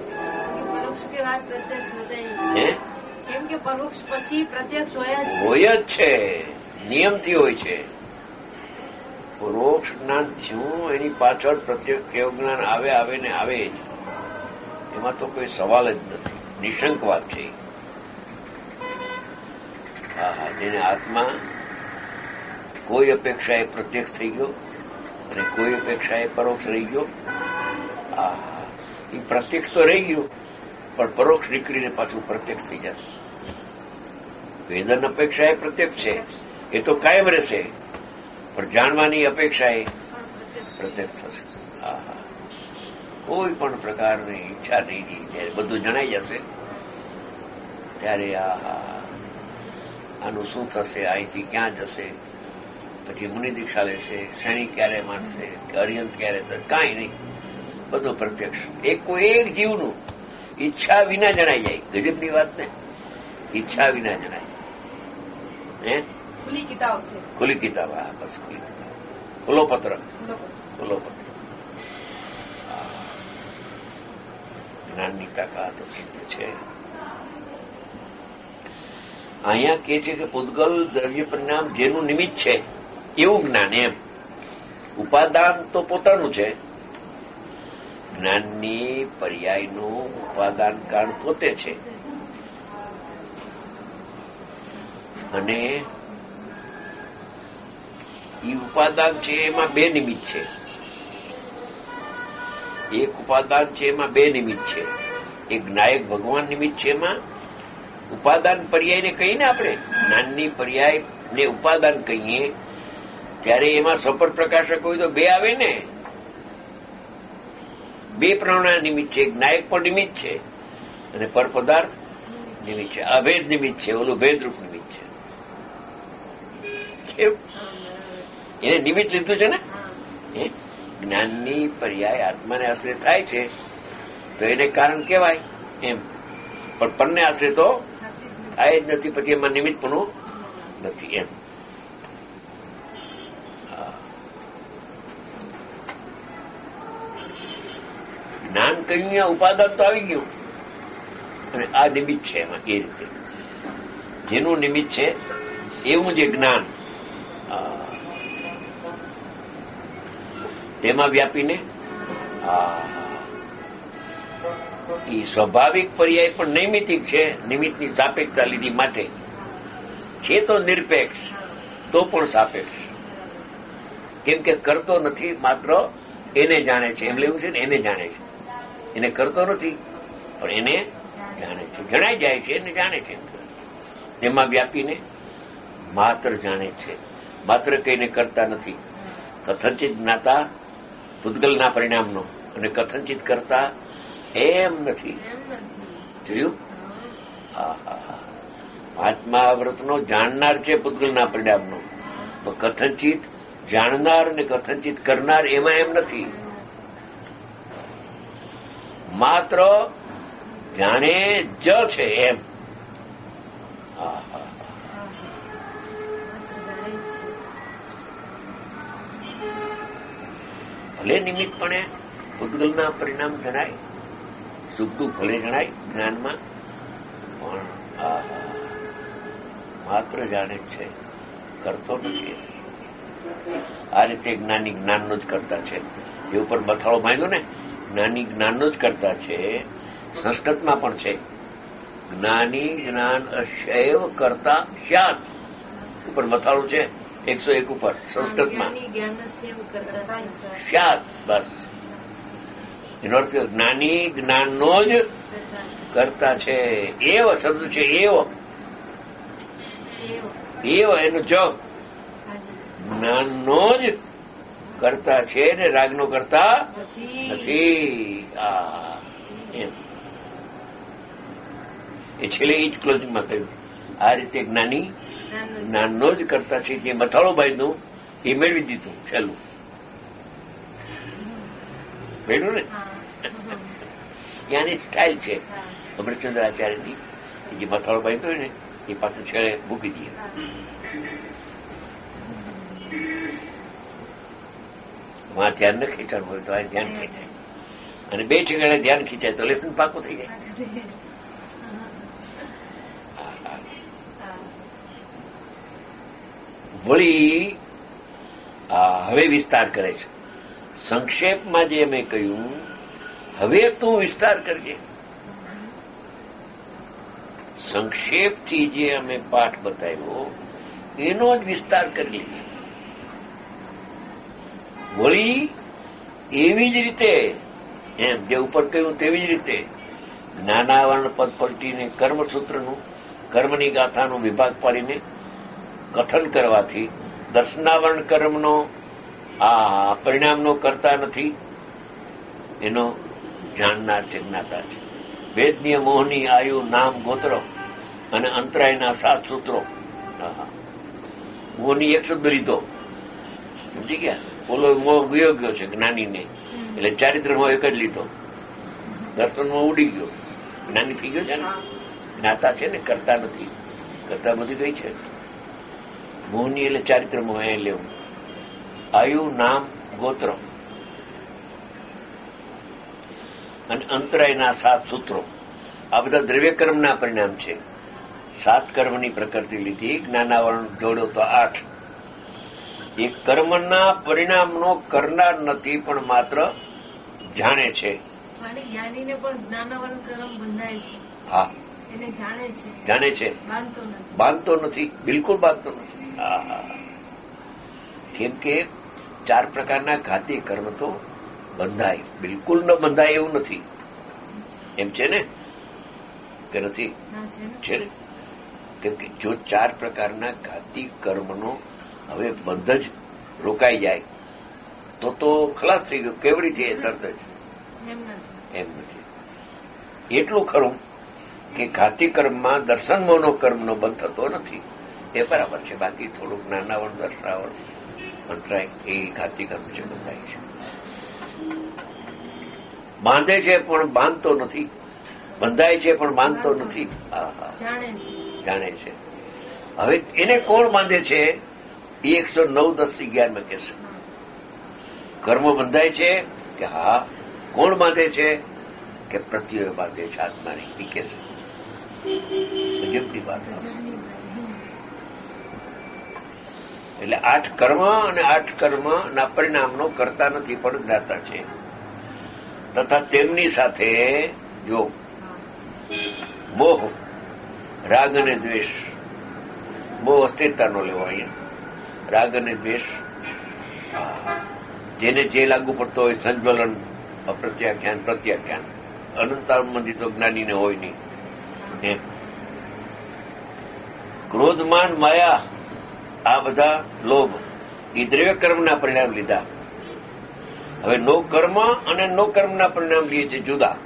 Speaker 5: કેમ કે પરોક્ષ પછી પ્રત્યક્ષ હોય જ
Speaker 3: હોય જ છે, નિયમથી હોય છે. પરોક્ષ જ્ઞાન થયું એની પાછળ પ્રત્યક્ષ કેવ જ્ઞાન આવે આવે ને આવે જ. એમાં તો કોઈ સવાલ જ નથી, નિશંક વાત છે. હા હા જેને આત્મા કોઈ અપેક્ષાએ પ્રત્યક્ષ થઈ ગયો અને કોઈ અપેક્ષાએ પરોક્ષ રહી ગયો. હા એ પ્રત્યક્ષ તો રહી ગયું, પણ પરોક્ષ નીકળીને પાછું પ્રત્યક્ષ થઈ જશે. વેદન અપેક્ષા એ પ્રત્યક્ષ છે, એ તો કાયમ રહેશે, પણ જાણવાની અપેક્ષા એ પ્રત્યક્ષ થશે. હા હા કોઈ પણ પ્રકારની ઈચ્છા નહીં રહી. જયારે બધું જણાઈ જશે ત્યારે આ હા આનું શું થશે, અહીંથી ક્યાં જશે, પછી મુનિ દીક્ષા લેશે, શ્રેણી ક્યારે માનશે, કે અરિયંત ક્યારે થશે, કાંઈ નહીં, બધું પ્રત્યક્ષ. એક કોઈ એક જીવનું ઈચ્છા વિના જણાઈ જાય. ગજબની વાત ને, ઈચ્છા વિના જણાય. હે
Speaker 5: ખુલ્લી કિતાબ છે,
Speaker 3: ખુલ્લી કિતાબ. હા બસ ખુલ્લી કિતાબ, ખુલ્લો પત્ર, ખુલ્લો પત્ર. જ્ઞાનની તાકાત છે. અહીંયા કે છે કે પૂતગલ દ્રવ્ય પરિણામ જેનું નિમિત્ત છે એવું જ્ઞાન. એમ ઉપાદાન તો પોતાનું છે, જ્ઞાનની પર્યાયનું ઉપાદાન કારણ પોતે છે. અને એ ઉપાદાન છે એમાં બે નિમિત્ત છે. એક ઉપાદાન છે એમાં બે નિમિત્ત છે. એક નાયક ભગવાન નિમિત્ત છે. એમાં ઉપાદાન પર્યાયને કહીએ ને આપણે, જ્ઞાનની પર્યાય ને ઉપાદાન કહીએ ત્યારે એમાં સફળ પ્રકાશક હોય તો બે આવે ને. બે પ્રાણના નિમિત્ત છે. એક નાયક પણ નિમિત્ત છે અને પર પદાર્થ નિમિત્ત છે. અભેદ નિમિત્ત છે, ઓલું ભેદરૂપ નિમિત્ત છે. એને નિમિત્ત લીધું છે ને. જ્ઞાનની પર્યાય આત્માને આશ્રય થાય છે તો એને કારણ કહેવાય એમ, પણ પરને આશ્રય તો થાય જ નથી. પછી એમાં નિમિત્ત પણ નથી એમ. જ્ઞાન કહ્યું ઉપાદાન તો આવી ગયું અને આ નિમિત્ત છે એમાં. એ રીતે જેનું નિમિત્ત છે એવું જે જ્ઞાન તેમાં વ્યાપીને એ સ્વાભાવિક પર્યાય પણ નૈમિતિક છે. નિમિત્તની સાપેક્ષતા લીધી માટે છે તો નિરપેક્ષ, તો પણ સાપેક્ષ. કેમ કે કરતો નથી, માત્ર એને જાણે છે. એમ લેવું છે ને, એને જાણે છે. એને કરતો નથી પણ એને જાણે છે. જણાઈ જાય છે, એને જાણે છે. તેમાં વ્યાપીને માત્ર જાણે છે. માત્ર કહીને કરતા નથી. કથનચિત જ્ઞાતા પૂતગલના પરિણામનો અને કથનચિત કરતા એમ નથી. જોયું? હા હા હા પાંચમા વ્રતનો જાણનાર છે પૂતગલના પરિણામનો, કથનચિત જાણનાર અને કથનચિત કરનાર એમાં એમ નથી. માત્ર જાણે જ છે એમ. હા હા ભલે નિમિત્તપણે પૂતગલના પરિણામ જણાય, સુખ દુઃખ ભલે જણાય જ્ઞાનમાં, પણ આ માત્ર જાણે જ છે, કરતો નથી. આ રીતે જ્ઞાની જ્ઞાનનો જ કરતા છે. એ ઉપર મથાળો માંગ્યો ને, જ્ઞાની જ્ઞાનનો જ કરતા છે. સંસ્કૃતમાં પણ છે, જ્ઞાની જ્ઞાન અશૈવ કરતા સ્યાત. ઉપર મથાળું છે એકસો એક ઉપર સંસ્કૃતમાં સ્યાત. બસ એનો અર્થ જ્ઞાની જ્ઞાનનો જ કરતા છે. એવ શબ્દ છે, એવ એવ એનો જ જ્ઞાનનો જ કરતા છે ને રાગનો કરતા નથી. આ એમ એ છેલ્લે એ જ ક્લોઝિંગમાં કહ્યું. આ રીતે જ્ઞાની જ્ઞાનનો જ કરતા છે. જે મથાળો બાંધ્યું એ મેળવી દીધું છેલ્લું. મેળવ્યું ને? ત્યાંની સ્ટાઇલ છે અમૃતચંદ્ર આચાર્યની. જે મથાળો બાંધ્યો હોય ને એ પાછું છેલ્લે મૂકી દઈએ. વહાં ધ્યાન ન ખેંચાણ હોય તો આ ધ્યાન ખેંચાય, અને બે ઠેકાણે ધ્યાન ખેંચાય તો લેસન પાકું થઈ જાય. વળી હવે વિસ્તાર કરે છે. સંક્ષેપમાં જે મેં કહ્યું, હવે તું વિસ્તાર કરજે. સંક્ષેપથી જે અમે પાઠ બતાવ્યો એનો જ વિસ્તાર કરી લઈએ. વળી એવી જ રીતે એમ જે ઉપર કહ્યું તેવી જ રીતે જ્ઞાનાવરણ પદ પલટીને કર્મસૂત્રનું કર્મની ગાથાનો વિભાગ પાડીને કથન કરવાથી દર્શનાવરણ કર્મનો આ પરિણામનો કરતા નથી, એનો જાણનાર છે, જ્ઞાતા છે. વેદનીય મોહની આયુ નામ ગોત્રો અને અંતરાયના સાત સૂત્રો. મોહની એક શબ્દ લીધો, સમજી ગયા? બોલો મોહ ગયો ગયો છે જ્ઞાનીને, એટલે ચારિત્રમાં એક જ લીધો, દર્શનમાં ઉડી ગયો, જ્ઞાની થઈ ગયો છે ને. જ્ઞાતા છે ને, કરતા નથી. કરતા બધી ગઈ છે. મોહની એટલે ચારિત્રમાં એ લેવું. આયુ નામ ગોત્ર અને અંતરાયના સાત સૂત્રો, આ બધા દ્રવ્યકર્મના પરિણામ છે. સાત કર્મની પ્રકૃતિ લીધી, જ્ઞાનાવરણ જોડો તો આઠ. એ કર્મના પરિણામનો કરનાર નથી, પણ માત્ર જાણે છે.
Speaker 5: જ્ઞાનીને પણ જ્ઞાનાવરણ કર્મ બંધાય છે.
Speaker 3: હા,
Speaker 5: એને જાણે છે,
Speaker 3: જાણે છે, બાંધતો નથી, બિલકુલ બાંધતો નથી. કેમ કે ચાર પ્રકારના ઘાતી કર્મ તો બંધાય, બિલકુલ ન બંધાય એવું નથી. એમ છે ને કે નથી? છે ને. કેમ કે જો ચાર પ્રકારના ઘાતી કર્મનો હવે બંધ જ રોકાઈ જાય તો તો ખલાસ થઈ ગયું. કેવડી થઈ તરત જ? એમ નથી. એટલું ખરું કે ઘાતી કર્મમાં દર્શન મોહનો કર્મનો બંધ થતો નથી, એ બરાબર છે. બાકી થોડુંક જ્ઞાનાવરણ દર્શાવણ અંતરાય એ ઘાતી કર્મ છે, બંધાય છે. બાંધે છે પણ બાંધતો નથી, બંધાય છે પણ બાંધતો નથી. હા હા, જાણે છે. હવે એને કોણ બાંધે છે? એ એકસો નવ દસ અગિયારમાં કહેશે. કર્મ બંધાય છે કે હા, કોણ બાંધે છે? કે પ્રત્યય બાંધે છે આત્માની. એ કે છે ગજબની વાત. એટલે આઠ કર્મ અને આઠ કર્મના પરિણામનો કરતા નથી, પણ જ્ઞાતા છે. તથા તેમની સાથે જો મોહ, રાગ અને દ્વેષ, મોહ અસ્થિરતાનો લેવો અહીંયા, રાગ અને દ્વેષ, જેને જે લાગુ પડતો હોય, સંજ્વલન, અપ્રત્યાખ્યાન, પ્રત્યાખ્યાન, અનંતાનંદિત જ્ઞાનીને હોય નહીં. એમ ક્રોધમાન માયા આ બધા લોભ એ દ્રવ્ય કર્મના પરિણામ લીધા. હવે નો કર્મ અને નો કર્મના પરિણામ લઈએ છે જુદા.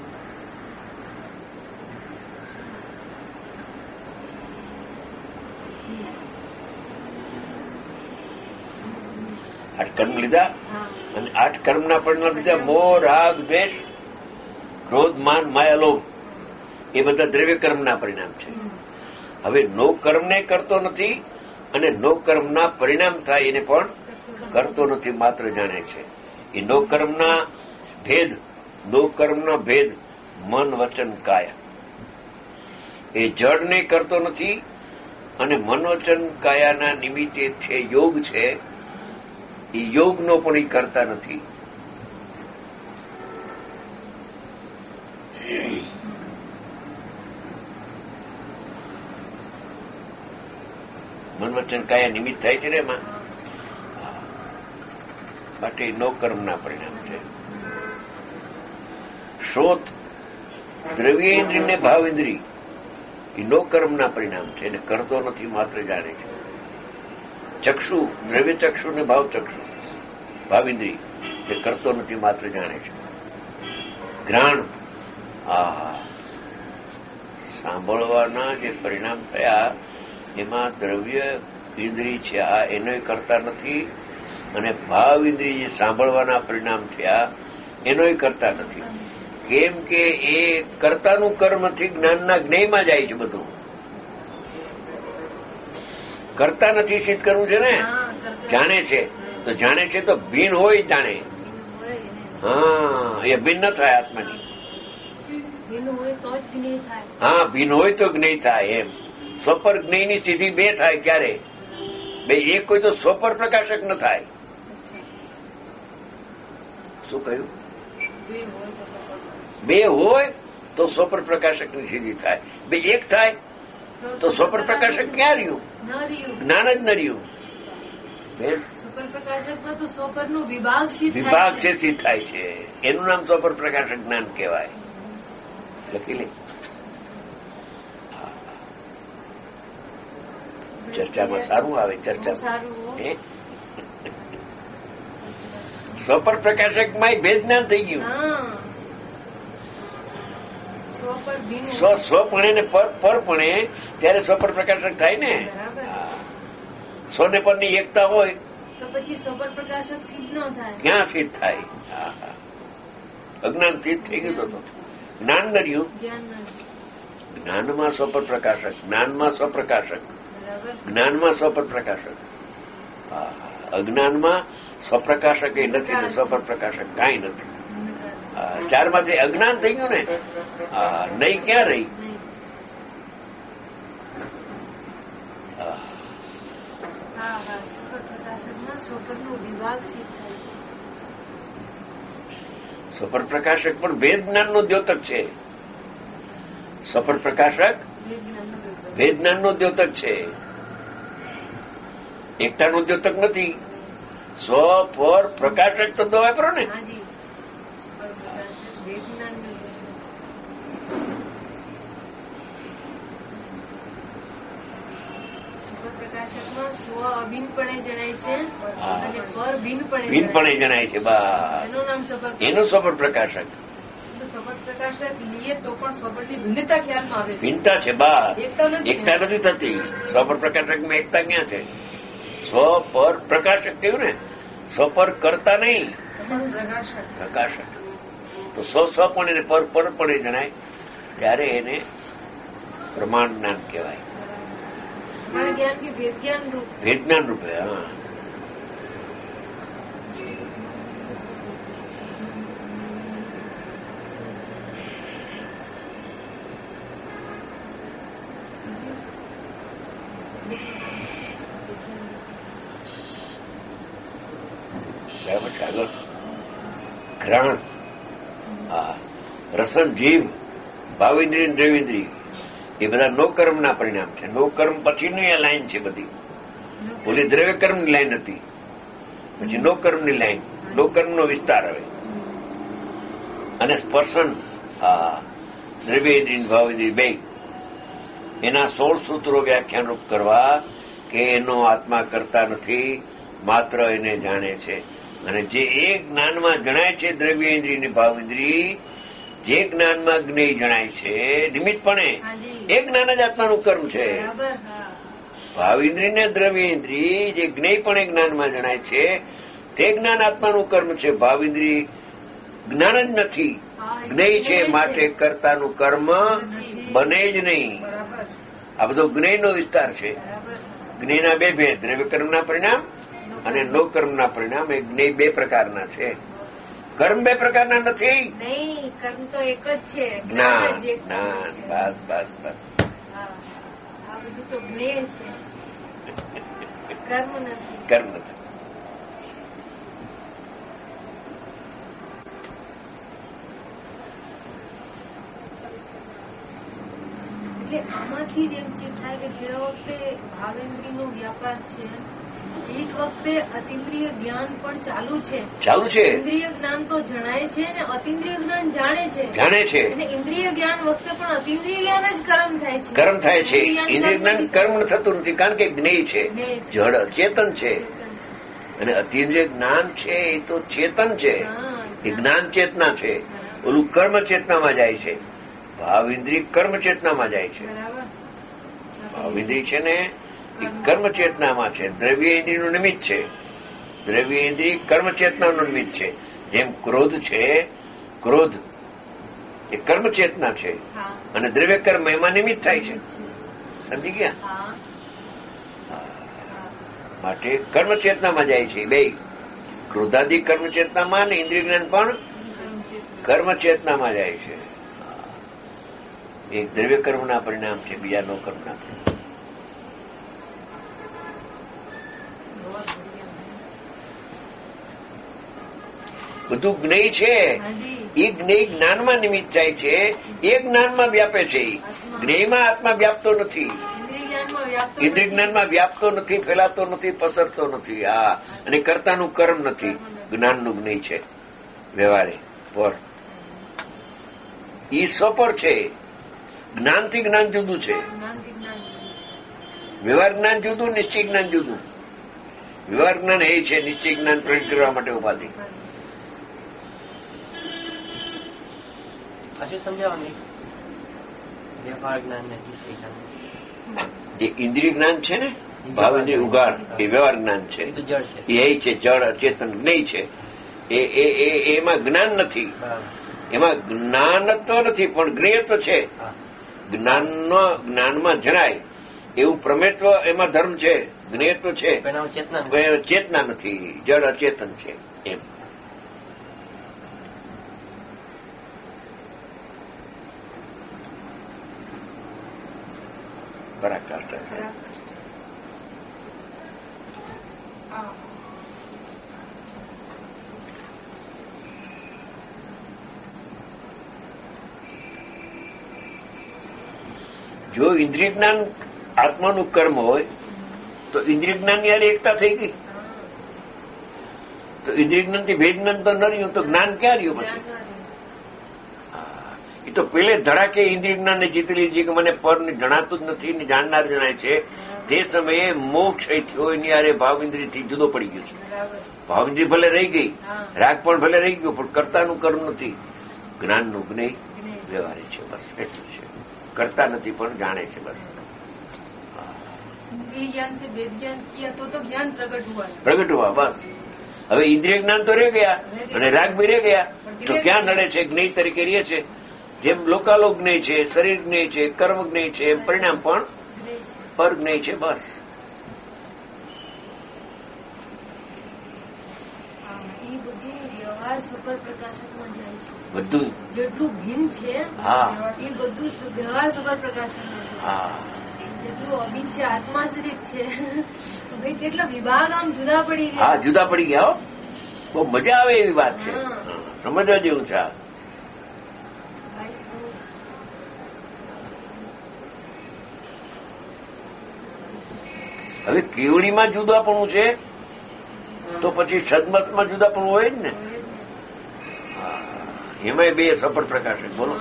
Speaker 3: આઠ કર્મ લીધા અને આઠ કર્મના પરિણામ લીધા. મોહ, રાગ, દ્વેષ, ક્રોધ, માન, માયા, લોભ એ બધા દ્રવ્ય કર્મના પરિણામ છે. હવે નો કર્મને કરતો નથી અને નો કર્મના પરિણામ થાય એને પણ કરતો નથી, માત્ર જાણે છે. એ નો કર્મના ભેદ, નો કર્મના ભેદ મન, વચન, કાયા એ જડને કરતો નથી અને મન, વચન, કાયાના નિમિત્તે છે યોગ છે એ યોગનો પણ એ કરતા નથી. મન, વચન, કાયા નિમિત્ત થાય છે ને એમાં, માટે નો કર્મના પરિણામ છે. શ્રોત, દ્રવ્યેન્દ્રિય ને ભાવેન્દ્રિય એ નો કર્મના પરિણામ છે એને કરતો નથી, માત્ર જાણે છે. ચક્ષુ, દ્રવ્ય ચક્ષુ ને ભાવ ચક્ષુ, ભાવેન્દ્રિય એ કરતો નથી, માત્ર જાણે છે. ઘ્રાણ, આ સાંભળવાના જે પરિણામ થયા એમાં દ્રવ્ય ઇન્દ્રિય છે આ એનો કરતા નથી અને ભાવ ઇન્દ્રિય જે સાંભળવાના પરિણામ થયા એનોય કરતા નથી. કેમ કે એ કર્તાનું કર્મથી જ્ઞાનના જ્ઞેયમાં જાય છે. બધું કરતા નથી સિદ્ધ કરવું છે ને, જાણે છે તો જાણે છે તો ભીન હોય જાણે. હા, એ ભિન્ન થાય આત્માની. હા, ભીન હોય તો જ્ઞેય થાય. એમ સ્વપર જ્ઞેયની સીધી બે થાય. ક્યારે બે? એક કોઈ તો સ્વપર પ્રકાશક ન થાય. શું કહ્યું? બે હોય તો સ્વપર પ્રકાશકની સીધી થાય. બે એક થાય તો સ્વપર પ્રકાશક ક્યાં રહ્યું? જ્ઞાન જ ન રહ્યું. વિભાગ છે સિદ્ધ થાય છે એનું નામ સ્વપર પ્રકાશક જ્ઞાન કહેવાય. લખી લે. ચર્ચામાં સારું આવે. ચર્ચા સ્વપર પ્રકાશકમાં ભેદ જ્ઞાન થઈ ગયું. સ્વ સ્વપણે ને પરપણે ત્યારે સ્વપર પ્રકાશક થાય ને. સ્વ ને પરની એકતા હોય
Speaker 5: તો પછી સ્વપર પ્રકાશક સિદ્ધ ન થાય.
Speaker 3: ક્યાં સિદ્ધ થાય? અજ્ઞાન સિદ્ધ થઈ ગયું તો જ્ઞાન ન રહ્યું. જ્ઞાનમાં સ્વપર પ્રકાશક, જ્ઞાનમાં સ્વપ્રકાશક, જ્ઞાનમાં સ્વપર પ્રકાશક. અજ્ઞાનમાં સ્વપ્રકાશક એ નથી ને સ્વપર પ્રકાશક કાંઈ નથી. ચારમાંથી અજ્ઞાન થઈ ગયું ને. નહીં ક્યાં રહી? સ્વપર પ્રકાશક પણ ભેદ જ્ઞાનનો દ્યોતક છે. સ્વપર પ્રકાશક ભેદ જ્ઞાનનો દ્યોતક છે, એકતાનો દ્યોતક નથી. સ્વ પર પ્રકાશક તો વાપરો ને.
Speaker 5: સ્વ અભિન્નપણે જણાય છે અને પર ભિન્નપણે
Speaker 3: જણાય છે. બસ એનું સ્વપર પ્રકાશક.
Speaker 5: સ્વપર પ્રકાશક લઈએ તો પણ સ્વપરની ભિન્નતા ખ્યાલમાં આવે.
Speaker 3: ભિન્નતા છે. બસ એકતા નથી થતી. સ્વપર પ્રકાશકમાં એકતા ક્યાં છે? સ્વ પર પ્રકાશક કહ્યું ને. સ્વપર કરતા નહીં, પ્રકાશક. તો સ્વ સ્વપણે ને પર પરપણે જણાય ત્યારે એને પ્રમાણ જ્ઞાન કહેવાય. ભેદ જ્ઞાન રૂપે. હા, આગળ ઘ્રાણ, હા, રસન, જીભ, ભાવેન્દ્રિય, દ્રવ્યેન્દ્રિય એ બધા નો કર્મના પરિણામ છે. નો કર્મ પછીની આ લાઈન છે બધી. ઓલી દ્રવ્ય કર્મની લાઈન હતી, પછી નો કર્મની લાઈન, નો કર્મનો વિસ્તાર હવે. અને સ્પર્શન, હા, દ્રવ્યેન્દ્રિય, ભાવેન્દ્રિય બે એના સોળ સૂત્રો વ્યાખ્યાનરૂપ કરવા કે એનો આત્મા કરતા નથી, માત્ર એને જાણે છે. અને જે એ જ્ઞાનમાં જણાય છે દ્રવ્ય ઇન્દ્રિય ને ભાવ ઇન્દ્રિય, જે જ્ઞાનમાં જ્ઞેય જણાય છે નિમિત્તપણે, એ જ્ઞાન જ આત્માનું કર્મ છે. ભાવ ઇન્દ્રિય ને દ્રવ્ય ઇન્દ્રિય જે જ્ઞેયપણે જ્ઞાનમાં જણાય છે તે જ્ઞાન આત્માનું કર્મ છે. ભાવ ઇન્દ્રિય જ્ઞાન જ નથી, જ્ઞેય છે, માટે કર્તાનું કર્મ બને જ નહીં. આ બધો જ્ઞેયનો વિસ્તાર છે. જ્ઞેયના બે ભેદ, દ્રવ્ય કર્મના પરિણામ અને નો કર્મના પરિણામ. એ જ્ઞેય બે પ્રકારના છે. કર્મ બે પ્રકારના નથી.
Speaker 5: કર્મ તો એક જ છે,
Speaker 3: જ્ઞાન. જ્ઞાન બસ બસ બસ
Speaker 5: આ બધું તો જ્ઞેય છે, કર્મ નથી.
Speaker 3: કર્મ નથી.
Speaker 5: એટલે આમાંથી જ એમ ચિંત થાય કે જે વખતે ભાવેન્દ્રિયનો વ્યાપાર છે એ જ વખતે અતિન્દ્રિય જ્ઞાન પણ ચાલુ છે.
Speaker 3: ચાલુ છે.
Speaker 5: ઇન્દ્રિય જ્ઞાન તો જણાય છે ને અતિન્દ્રિય જ્ઞાન જાણે છે.
Speaker 3: જાણે છે.
Speaker 5: અને ઇન્દ્રિય જ્ઞાન વખતે પણ અતિન્દ્રિય જ્ઞાન જ કર્મ થાય છે.
Speaker 3: કર્મ થાય છે. ઇન્દ્રિય જ્ઞાન કર્મ થતું નથી, કારણ કે જ્ઞેય છે, જડ ચેતન છે. અને અતિન્દ્રિય જ્ઞાન છે એ તો ચેતન છે, એ જ્ઞાન ચેતના છે. ઓલું કર્મ ચેતનામાં જાય છે. ભાવ ઇન્દ્રિય કર્મ ચેતનામાં જાય છે. ભાવ ઇન્દ્રિય છે ને એ કર્મ ચેતનામાં છે. દ્રવ્ય ઇન્દ્રિયનું નિમિત્ત છે. દ્રવ્ય ઇન્દ્રિય કર્મ ચેતનાનું નિમિત્ત છે. જેમ ક્રોધ છે, ક્રોધ એ કર્મ ચેતના છે અને દ્રવ્ય કર્મ એમાં નિમિત્ત થાય છે. સમજી ગયા? માટે કર્મ ચેતનામાં જાય છે બે. ક્રોધાદિ કર્મ ચેતનામાં અને ઇન્દ્રિય જ્ઞાન પણ કર્મ ચેતનામાં જાય છે. એક દ્રવ્ય કર્મના પરિણામ છે, બીજા નો કર્મના પરિણામ. બધું જ્ઞેય છે. એ જ્ઞેય જ્ઞાનમાં નિમિત્ત થાય છે, એ જ્ઞાનમાં વ્યાપે છે. જ્ઞેયમાં આત્મા વ્યાપતો નથી, ઇન્દ્રિય જ્ઞાનમાં વ્યાપતો નથી, ફેલાતો નથી, પસરતો નથી. હા, અને કર્તાનું કર્મ નથી, જ્ઞાનનું જ્ઞેય છે. વ્યવહારે પર ઈ સ્વપર છે. જ્ઞાનથી જ્ઞાન જુદું છે. વ્યવહાર જ્ઞાન જુદું, નિશ્ચય જ્ઞાન જુદું. વ્યવહાર જ્ઞાન એ છે નિશ્ચય જ્ઞાન પ્રગટ કરવા માટે ઉપાધિ.
Speaker 4: હજુ સમજાવવાની વ્યવહાર જ્ઞાન ને નિશ્ચય જ્ઞાન.
Speaker 3: જે ઇન્દ્રિય જ્ઞાન છે ને, ભાવ ઇન્દ્રિય ઉગાડ, એ વ્યવહાર જ્ઞાન છે. એ છે જળ અચેતન જ્ઞેય છે. એ એમાં જ્ઞાન નથી, એમાં જ્ઞાનત્વ નથી, પણ જ્ઞેયત્વ છે. જ્ઞાનનો જ્ઞાનમાં જણાય એવું પ્રમેત્વ એમાં ધર્મ છે, જ્ઞેયત્વ છે. ચેતના નથી, જળ અચેતન છે. એમ પરાકાષ્ઠ છે. જો ઇન્દ્રિય જ્ઞાન આત્માનું કર્મ હોય તો ઇન્દ્રિય જ્ઞાન યાર એકતા થઈ ગઈ. તો ઇન્દ્રિય જ્ઞાન થી ભેદ જ્ઞાન તો ન રહ્યું, તો જ્ઞાન ક્યાં રહ્યું પછી? એ તો પેલે ધડાકે ઇન્દ્રિય જ્ઞાન ને જીતી લીધી કે મને પર જણાતું જ નથી ને જાણનાર જણાય છે. તે સમયે મોક્ષ થયો એની યારે ભાવ ઇન્દ્રિય થી જુદો પડી ગયો છે. ભાવ ઇન્દ્રિય ભલે રહી ગઈ, રાગ પણ ભલે રહી ગયો, પણ કર્તાનું કર્મ નથી, જ્ઞાનનું જ્ઞેય વ્યવહારે છે. બસ એટલું છે. કરતા નથી પણ જાણે છે. બસ પ્રગટ હુઆ. બસ હવે ઇન્દ્રિય જ્ઞાન તો રહી ગયા અને રાગ બી રહી ગયા, તો ક્યાં નડે છે? જ્ઞેય તરીકે રહે છે. જેમ લોકાલોક જ્ઞેય છે, શરીર જ્ઞેય છે, કર્મ જ્ઞેય છે, એમ પરિણામ પણ પર જ્ઞેય છે. બસ બધું
Speaker 5: જેટલું ભિન્ન છે
Speaker 3: હા
Speaker 5: એ બધું વ્યવહાર સફળ પ્રકાશન.
Speaker 3: હા
Speaker 5: જેટલું અભિન્ન છે, આત્માશ્રિત છે. ભાઈ કેટલા વિભાગ આમ જુદા પડી ગયા.
Speaker 3: હા જુદા પડી ગયા. બહુ મજા આવે એવી વાત છે, સમજવા જેવું છે. હવે કેવડીમાં જુદાપણું છે તો પછી સદમતમાં જુદાપણું હોય જ ને. એમાં બે સફળ પ્રકાશક. બોલો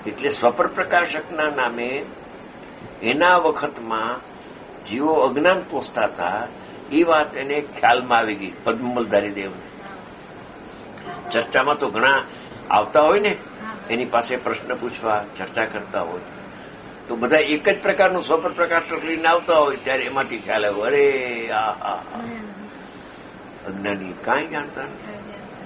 Speaker 3: એટલે સ્વપર પ્રકાશકના નામે એના વખતમાં જીવો અજ્ઞાન પોસતા હતા એ વાત એને ખ્યાલમાં આવી ગઈ પદ્મમલધારી દેવને. ચર્ચામાં તો ઘણા આવતા હોય ને એની પાસે પ્રશ્ન પૂછવા ચર્ચા કરતા હોય તો બધા એક જ પ્રકારનું સ્વપર પ્રકાશક લઈને આવતા હોય ત્યારે એમાંથી ખ્યાલ આવ્યો અરે આ હા અજ્ઞાની કાંઈ જાણતા નથી.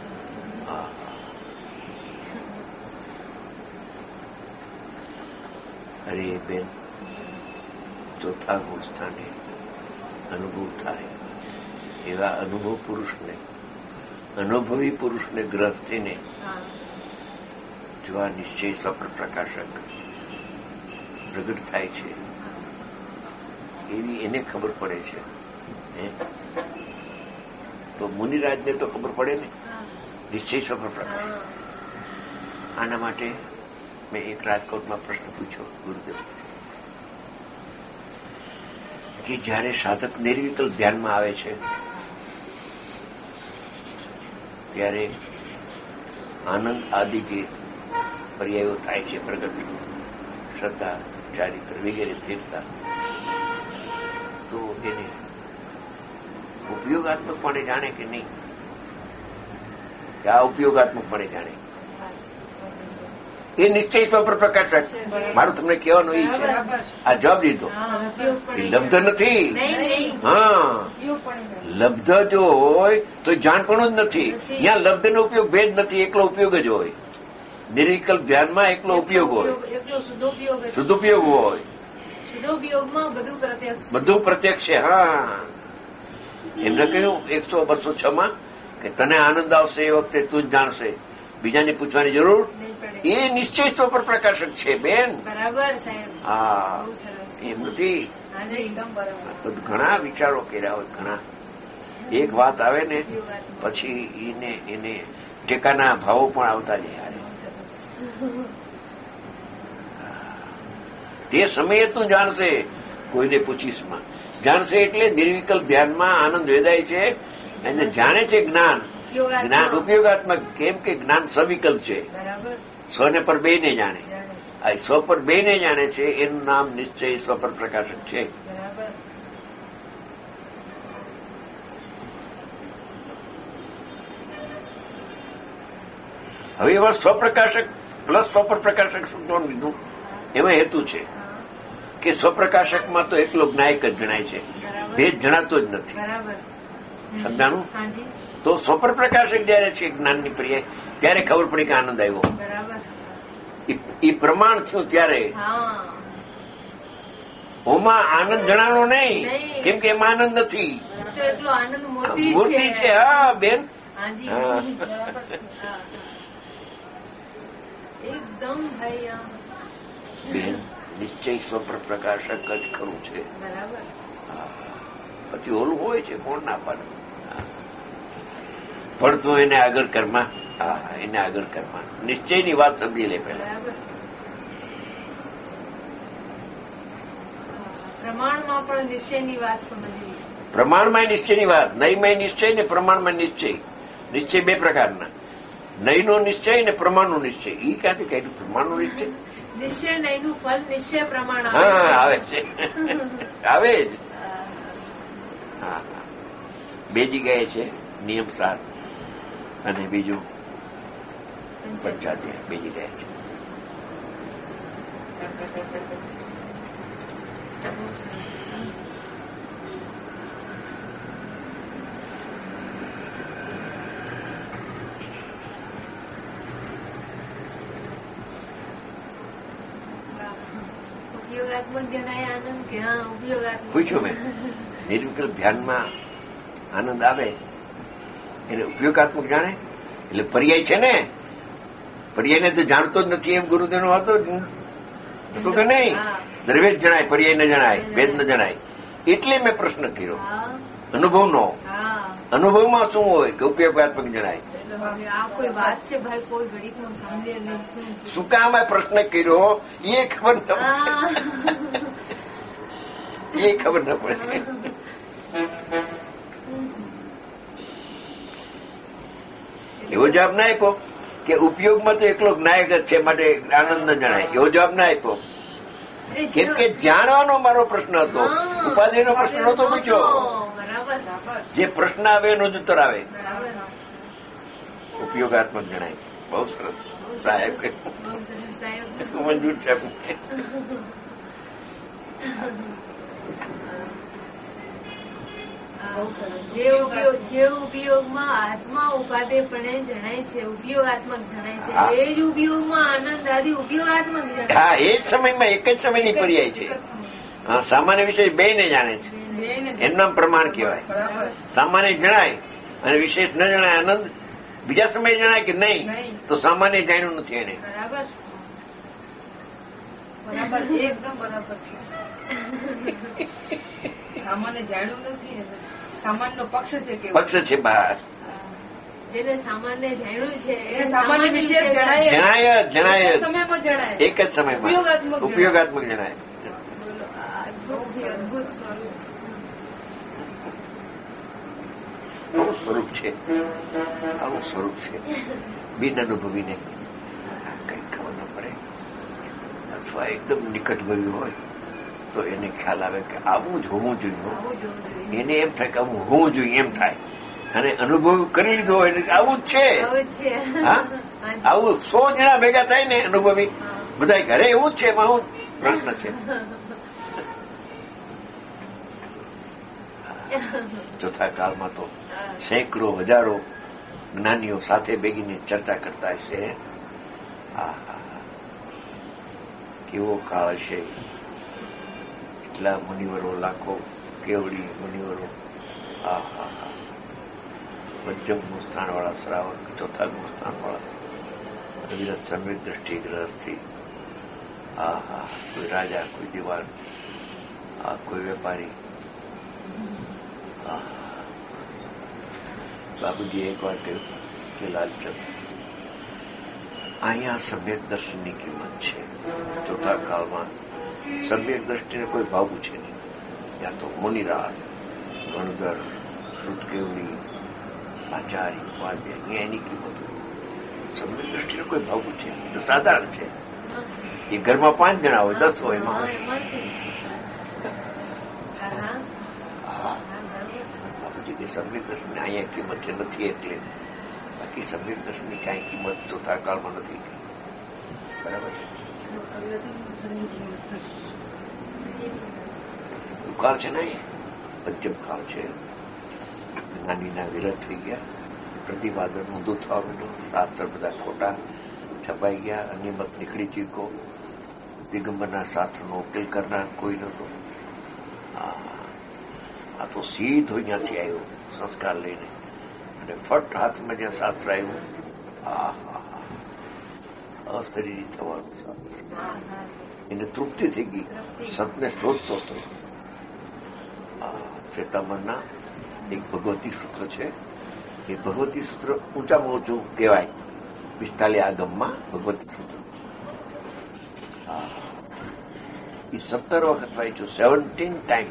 Speaker 3: અરે બેન ચોથા ગુણ સ્થાને અનુભવ થાય એવા અનુભવ પુરુષને અનુભવી પુરુષને ગ્રસ્તીને જો આ નિશ્ચય સ્વપ્ન પ્રકાશક પ્રગટ થાય છે એવી એને ખબર પડે છે તો મુનિરાજને તો ખબર પડે ને નિશ્ચય સ્વપ્ન પ્રકાશક. આના માટે મેં એક રાજકોટમાં પ્રશ્ન પૂછ્યો ગુરુદેવ કે જયારે સાધક નિર્વિકલ્પ ધ્યાનમાં આવે છે ત્યારે આનંદ આદિ જે પર્યાયો થાય છે પ્રગટ શ્રદ્ધા ચારિત્ર વગેરે સ્થિરતા તો એને ઉપયોગાત્મકપણે જાણે કે નહીં કે આ ઉપયોગાત્મકપણે જાણે એ નિશ્ચય સ્વપ્ન પ્રકાશક. મારું તમને કહેવાનું એ છે આ જવાબ દીધો એ લબ્ધ નથી. હા લબ્ધ જો હોય તો જાણપણું જ નથી. ત્યાં લબ્ધનો ઉપયોગ ભેદ નથી, એકલો ઉપયોગ જ હોય. નિર્વિકલ્પ ધ્યાનમાં એકલો ઉપયોગ હોય, સદુપયોગ હોય, બધું પ્રત્યક્ષ છે. હા એમને કહ્યું એકસો બસો છ માં કે તને આનંદ આવશે એ વખતે તું જ જાણશે, બીજાને પૂછવાની જરૂર એ નિશ્ચય સ્વપ્ન પ્રકાશક છે બેન. હા એમ નથી. ઘણા વિચારો કર્યા હોય, ઘણા એક વાત આવે ને પછી એને એને ટેકાના ભાવો પણ આવતા જાય. તે સમયે તું જાણશે, કોઈને પૂછીશમાં જાણશે. એટલે નિર્વિકલ્પ ધ્યાનમાં આનંદ વેદાય છે અને જાણે છે જ્ઞાન. જ્ઞાન ઉપયોગાત્મક કેમ કે જ્ઞાન સવિકલ્પ છે, સ્વને પર બે ને જાણે. આ સ્વ પર બે ને જાણે છે એનું નામ નિશ્ચય સ્વપર પ્રકાશક છે. હવે એવા સ્વપ્રકાશક પ્લસ સ્વપર પ્રકાશક શું લીધું એમાં હેતુ છે કે સ્વપ્રકાશકમાં તો એકલો જ્ઞાયક જ જણાય છે, ભેદ જણાતો જ નથી. સમજાણું? તો સ્વપર પ્રકાશક જયારે છે જ્ઞાનની પ્રિય ત્યારે ખબર પડી કે આનંદ આવ્યો. એ પ્રમાણ થયું ત્યારે ઓમાં આનંદ જણાનો નહીં, કેમ કે એમાં આનંદ નથી, મૂર્તિ છે. હા બેન બેન નિશ્ચય સ્વપર પ્રકાશક જ ખરું છે. પછી ઓલું હોય છે કોણ ના પાડે, પડતું એને આગળ કરમાં. હા એને આગળ કરમાં નિશ્ચયની વાત સમજી લે પેલા.
Speaker 5: પ્રમાણમાં પણ નિશ્ચયની વાત સમજવી.
Speaker 3: પ્રમાણમાં નિશ્ચયની વાત, નહીંમાં નિશ્ચય ને પ્રમાણમાં નિશ્ચય. નિશ્ચય બે પ્રકારના, નહીંનો નિશ્ચય ને પ્રમાણનો નિશ્ચય. એ ક્યાંથી કહ્યું પ્રમાણનો નિશ્ચય?
Speaker 5: નિશ્ચય નહીંનું ફળ નિશ્ચય પ્રમાણ
Speaker 3: હા આવે છે, આવે જ. હા બે જગ્યાએ છે, નિયમ સાત અને બીજું પંચાયત, બે જગ્યાએ છે. પૂછ્યું મેં નિર્વિકલ્પ ધ્યાનમાં આનંદ આવે એને ઉપયોગાત્મક જાણે એટલે પર્યાય છે ને. પર્યાયને તો જાણતો જ નથી એમ ગુરુદેવનો હતો તો કે નહીં, દ્રવ્ય જ જણાય, પર્યાય ન જણાય, ભેદ ન જણાય. એટલે મેં પ્રશ્ન કર્યો અનુભવનો. અનુભવમાં શું હોય કે ઉપયોગાત્મક જણાય? શું કામ આ પ્રશ્ન કર્યો એ ખબર ન પડે, એ ખબર ન પડે. એવો જવાબ ના આપ્યો કે ઉપયોગમાં તો એકલો નાયક જ છે માટે આનંદ ન જણાય એવો જવાબ ના આપ્યો. કેમ કે જાણવાનો મારો પ્રશ્ન હતો, ઉપાધિનો પ્રશ્ન નહોતો પૂછ્યો. જે પ્રશ્ન આવે એનો જ ઉત્તર આવે. ઉપયોગાત્મક જણાય. બહુ સરસ સાહેબ, મંજૂર છે.
Speaker 5: જે ઉપયોગમાં આત્મા ઉપાદેપણે જણાય છે, ઉપયોગાત્મક જણાય છે, એ જ ઉપયોગમાં આનંદ આદિ ઉપયોગાત્મક જણાય.
Speaker 3: હા, એ જ સમયમાં એક જ સમયની પર્યાય છે. હા, સામાન્ય વિશેષ બે ને જાણે છે, એમના પ્રમાણ કહેવાય. સામાન્ય જણાય અને વિશેષ ન જણાય આનંદ. બીજા સમયે જણાય કે નહીં તો સામાન્ય જાણ્યું નથી એને.
Speaker 5: બરાબર બરાબર એકદમ બરાબર છે. સામાન્ય જાણ્યું નથી, સામાન્ય પક્ષ છે કે
Speaker 3: પક્ષ છે બહાર.
Speaker 5: જેને સામાન્ય જાણ્યું છે
Speaker 6: એ સામાન્ય વિશે જણાય
Speaker 3: જણાય જણાય
Speaker 6: સમયમાં જણાય,
Speaker 3: એક જ સમયમાં ઉપયોગાત્મક જણાય.
Speaker 5: અદભુત સ્વરૂપ.
Speaker 3: આવું સ્વરૂપ છે, આવું સ્વરૂપ છે. બિન અનુભવીને કઈ ખબર ન પડે અથવા એકદમ નિકટ ગયું હોય તો એને ખ્યાલ આવે કે આવું જ હોવું જોઈએ. એને એમ થાય કે આવું હોવું જોઈએ એમ થાય. અને અનુભવ કરી લીધો હોય આવું જ છે. હા, આવું સો જણા ભેગા થાય ને અનુભવી બધા ઘરે એવું જ છે. એમાં હું પ્રશ્ન છે. ચોથા કાળમાં તો સેંકડો હજારો જ્ઞાનીઓ સાથે ભેગીને ચર્ચા કરતા હશે. કેવો કાળ હશે. એટલા મુનિવરો, લાખો કેવડી મુનિવરો. હા હા હા પંચમનું સ્થાન વાળા શ્રાવક, ચોથાનું સ્થાન વાળા વિરસ સંવેદ દ્રષ્ટિ ગ્રહથી. હા હા કોઈ રાજા, કોઈ દિવાન, હા કોઈ વેપારી. બાબુજી એક વાર કહ્યું કે લાલચંદ અહીંયા સમ્યક દર્શનની કિંમત છે. ચોથા કાળમાં સમ્યક દ્રષ્ટિને કોઈ ભાવવું છે નહીં. ત્યાં તો મુનિરાજ, ગણધર, શ્રુતકેવડી, આચાર્ય, વાદ્ય એની કિંમત. સમ્યક દ્રષ્ટિને કોઈ ભાવવું છે તો સાધારણ છે. એ ઘરમાં પાંચ જણા હોય, દસ હોય, એમાં સમ્યક દર્શન અહીંયા કિંમત છે નથી. એટલે બાકી સમ્યક દર્શનની કઈ કિંમત ચોથા કાળમાં નથી. બરાબર છે. કાળ છે ને પંચમ કાળ છે. જ્ઞાનીના વિરત થઈ ગયા, પ્રતિપાદન ઊંધું થવા માંડ્યું, શાસ્ત્ર બધા ખોટા છપાઈ ગયા, અનિમત નીકળી ચૂકો. દિગંબરના શાસ્ત્રનો ઉકેલ કરનાર કોઈ નહોતો. આ તો સીધો અહીંયાથી આવ્યો સંસ્કાર લઈને અને ફટ હાથમાં જ્યાં શાસ્ત્ર આવ્યું, આ અશરીરી થવાનું શાસ્ત્ર. એને તૃપ્તિ થઈ ગઈ. સતને શોધતો હતો. શ્વેતાંબરના એક ભગવતી સૂત્ર છે. એ ભગવતી સૂત્ર ઊંચામાં ઊંચું કહેવાય પિસ્તાલીસ આગમમાં ભગવતી સૂત્ર. એ સત્તર વખત વાંચ્યું, સેવન્ટીન ટાઈમ.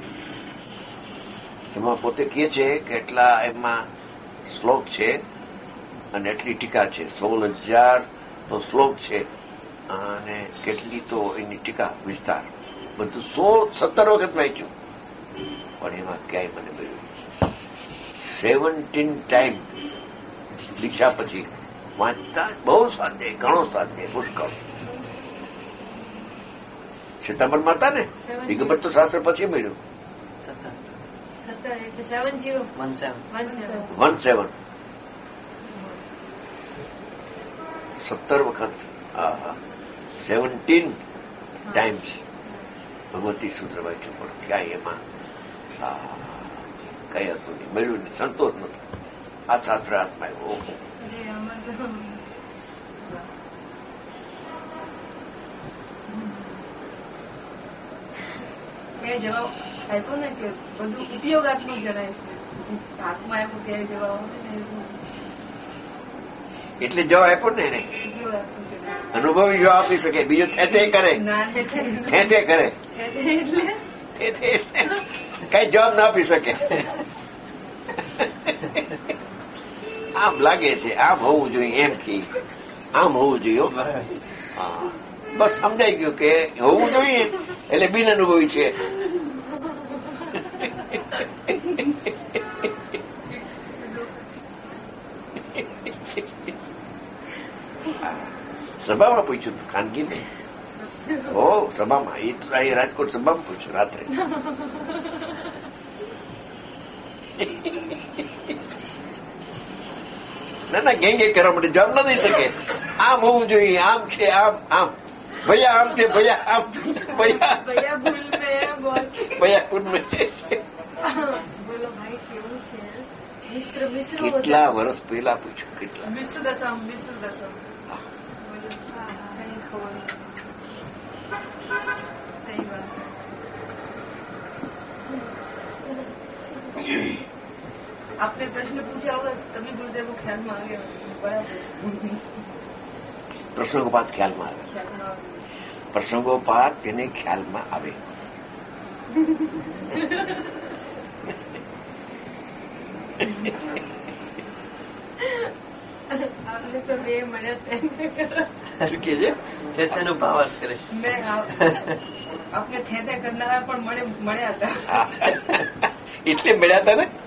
Speaker 3: એમાં પોતે કહે છે કે એટલા એમાં શ્લોક છે અને એટલી ટીકા છે. સોળ હજાર તો શ્લોક છે અને કેટલી તો એની ટીકા વિસ્તાર. બધું સો સત્તર વખત વાંચ્યું પણ એમાં ક્યાંય મને મળ્યું. સેવન્ટીન ટાઈમ દીક્ષા પછી વાંચતા બહુ સાધ્ય, ઘણો સાધ્ય, પુષ્કળ. શ્વેતાંબરમાં હતા ને દિગંબર તો શાસ્ત્ર પછી મળ્યું. વન સેવન સત્તર વખત. હા હા સેવન્ટીન ટાઈમ્સ ભગવતી સૂત્ર વાંચ્યું પણ ક્યાંય એમાં કઈ હતું નહીં, મળ્યું નહીં, સંતોષ નતો. આ શાસ્ત્ર હાથમાં આવ્યો.
Speaker 6: મેં જવાબ આપ્યો ને કે બધું ઉપયોગાત્મક જણાય છે. હાથમાં આપ્યું ત્યારે જવાબ આવે ને
Speaker 3: એટલે જવાબ આપ્યો ને એને અનુભવી જવાબ આપી શકે. બીજો થેથે કરે, થેથે કરે, કઈ જવાબ ના આપી શકે. આમ લાગે છે, આમ હોવું જોઈએ, એમ કે આમ હોવું જોઈએ. હા, બસ સમજાઈ ગયું કે હોવું જોઈએ એટલે બિન અનુભવી છે. સભામાં પૂછ્યું ખાનગી ને હો સભામાં, એ તો અહીં રાજકોટ સભામાં પૂછ્યું રાત્રે. ના ના ગેંગે કરવા માટે જવાબ ન દઈ શકે. આમ હોવું જોઈએ, આમ છે, આમ આમ ભૈયા આમ છે, ભૈયા આમ ભૈયા
Speaker 5: ભૈયા ભૂલ મેં બોલ
Speaker 3: ભૈયા પૂર મેં.
Speaker 5: બોલો ભાઈ કેવું છે? મિશ્ર મિશ્ર
Speaker 3: કેટલા વર્ષ પહેલા પૂછ્યું, કેટલા
Speaker 6: મિશ્ર દશા મિશ્ર દશા
Speaker 5: કઈ ખબર
Speaker 6: સહી વાત. आपने प्रश्न पूछा होगा तभी गुरुदेव को ख्याल में आ गया. बराबर
Speaker 3: પ્રસંગોપાત ખ્યાલમાં આવે,
Speaker 6: ખ્યાलમાં આવે.
Speaker 3: પ્રસંગોપાત તેને ખ્યાલમાં આવે.
Speaker 5: आपने तो બે મળ્યા
Speaker 3: શું કે છે?
Speaker 4: તેનો ભાવ જ કરે છે.
Speaker 6: મેં આ- આપને થે થે કરનારા પણ મળે મળ્યા હતા.
Speaker 3: હા. એટલે મળ્યા હતા ને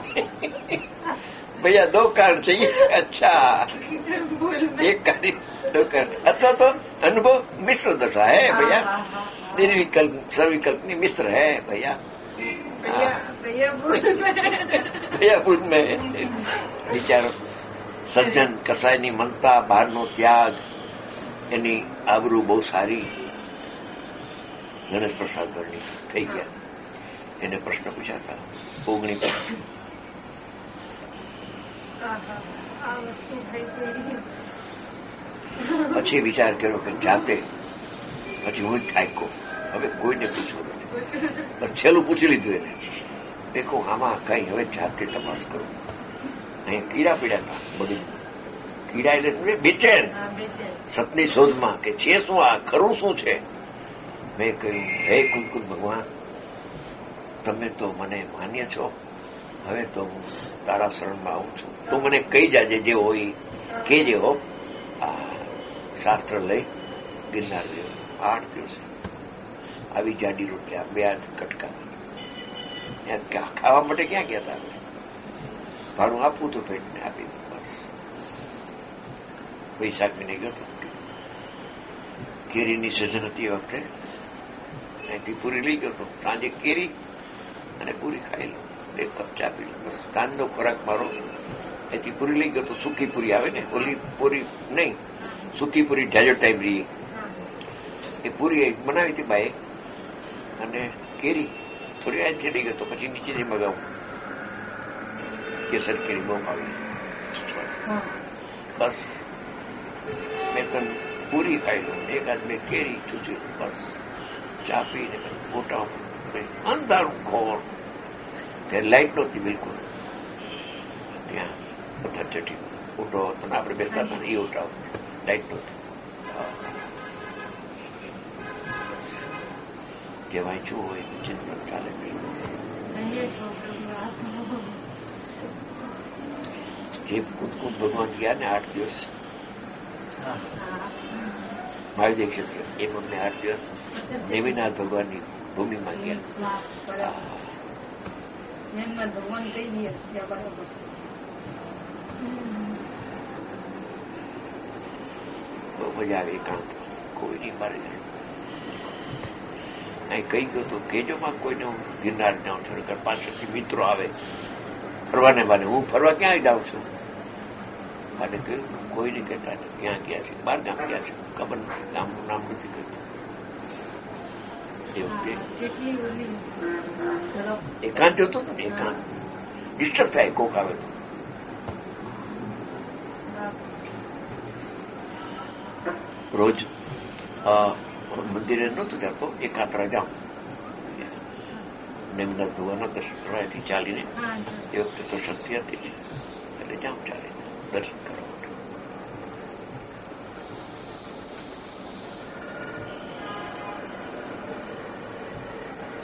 Speaker 3: ભૈયા દો કાર્ડ चाहिए. अच्छा
Speaker 5: ભૂલ
Speaker 3: एक कार्ड दो कार्ड. अच्छा तो अनुभव मिश्र दशा है भैया, निर्विकल्प सविकल्पनी मिश्र है भैया.
Speaker 5: ભૈયા ભૈયા ભૂલ મેં
Speaker 3: ભૈયા ભૂલ મેં વિચારો સજ્જન કસાયની મમતા, બહારનો ત્યાગ, એની આબરૂ બહુ સારી. ગણેશ પ્રસાદ ગરણી થઈ ગયા. એને પ્રશ્ન પૂછાતા ઓગણી
Speaker 5: આ વસ્તુ થઈ ગઈ.
Speaker 3: પછી વિચાર કર્યો કે જાતે પછી હું જ થાક્યો, હવે કોઈને પૂછવું નથી. બસ છેલ્લું પૂછી લીધું એને. દેખો આમાં કઈ હવે જાતે તપાસ કરું. અહીં કીડા પીડા હતા બધું. કીડા એટલે બેચેન
Speaker 5: હા બેચેન.
Speaker 3: સતની શોધમાં કે છે શું, આ ખરું શું છે. મેં કહ્યું હે કુલકુલ ભગવાન, તમે તો મને માન્ય છો, હવે તો હું તારા શરણમાં આવું છું. તું મને કહી જાજે જે હોય કેજે હો. આ શાસ્ત્ર લઈ ગિરનાર ગયો. આઠ દિવસે આવી જાડી રોટલી બે હાથ કટકા. ખાવા માટે ક્યાં ગયા હતા? ભાડું આપવું તો પેટને આપી દઉં બસ. વૈશાખ મહિને ગયો હતો. કેરીની સિઝન હતી એ વખતે. અહીંથી પૂરી લઈ ગયો હતો. સાંજે કેરી અને પૂરી ખાઈ લો, એક કપ ચા પી લો બસ. સાંજનો ખોરાક મારો અહીંથી પૂરી લઈ ગયો તો સૂકી પૂરી આવે ને, ઓલી પૂરી નહીં, સૂકી પૂરી જાજો ટાઈમ રહી. એ પૂરી બનાવી હતી બાએ અને કેરી થોડી અહીંથી લઈ ગયો તો પછી નીચેથી મગાવું. કેસર કેરી બહુ ભાવી. બસ મેં તને પૂરી ખાઈ લો, એક હાથ મેં કેરી ચૂચી બસ. ચા પીને મોટા અંધારું ખોર. ત્યાં લાઈટ નહોતી બિલકુલ. ત્યાં પથ્થર ચટી ઊંટો હતો ને આપણે બેસતા હતા ને એ ઊંટા લાઈટ નહોતી. જે વાંચ્યું હોય ચિંતન ચાલે.
Speaker 5: ધન્ય છો પ્રભુ.
Speaker 3: જે કુદકુદ ભગવાન ગયા ને આઠ દિવસ મહાવિદ્ય ક્ષેત્ર, એમ અમને આઠ દિવસ દેવીનાથ ભગવાનની ભૂમિમાં ગયા.
Speaker 6: એમના ભગવાન કઈ દે ત્યાં બરાબર.
Speaker 3: બહુ મજા આવે એકાંત. કોઈ નહીં મારે અહીં કહી ગયો તો કેજોમાં કોઈને હું ગિરનાર જાઉં છું, પાછળથી મિત્રો આવે ફરવાને બાને. હું ફરવા ક્યાં જાઉં છું? અને કહ્યું કોઈને કહેતા ક્યાં ગયા છે, બાર ગામ ગયા છે, ખબર નથી, ગામનું નામ નથી કહ્યું.
Speaker 5: કેટલી ઓલી
Speaker 3: એકાંત હતો ને, એકાંત ડિસ્ટર્બ થાય કોક આવે તો. રોજ મંદિરે નહોતું જતો, એકાંતરા જાઉં. નિમનાથ ભગવાનના દર્શન કરવાથી ચાલીને એ વખતે તો શક્તિ હતી એટલે જાઉં ચાલે દર્શન કરવા માટે.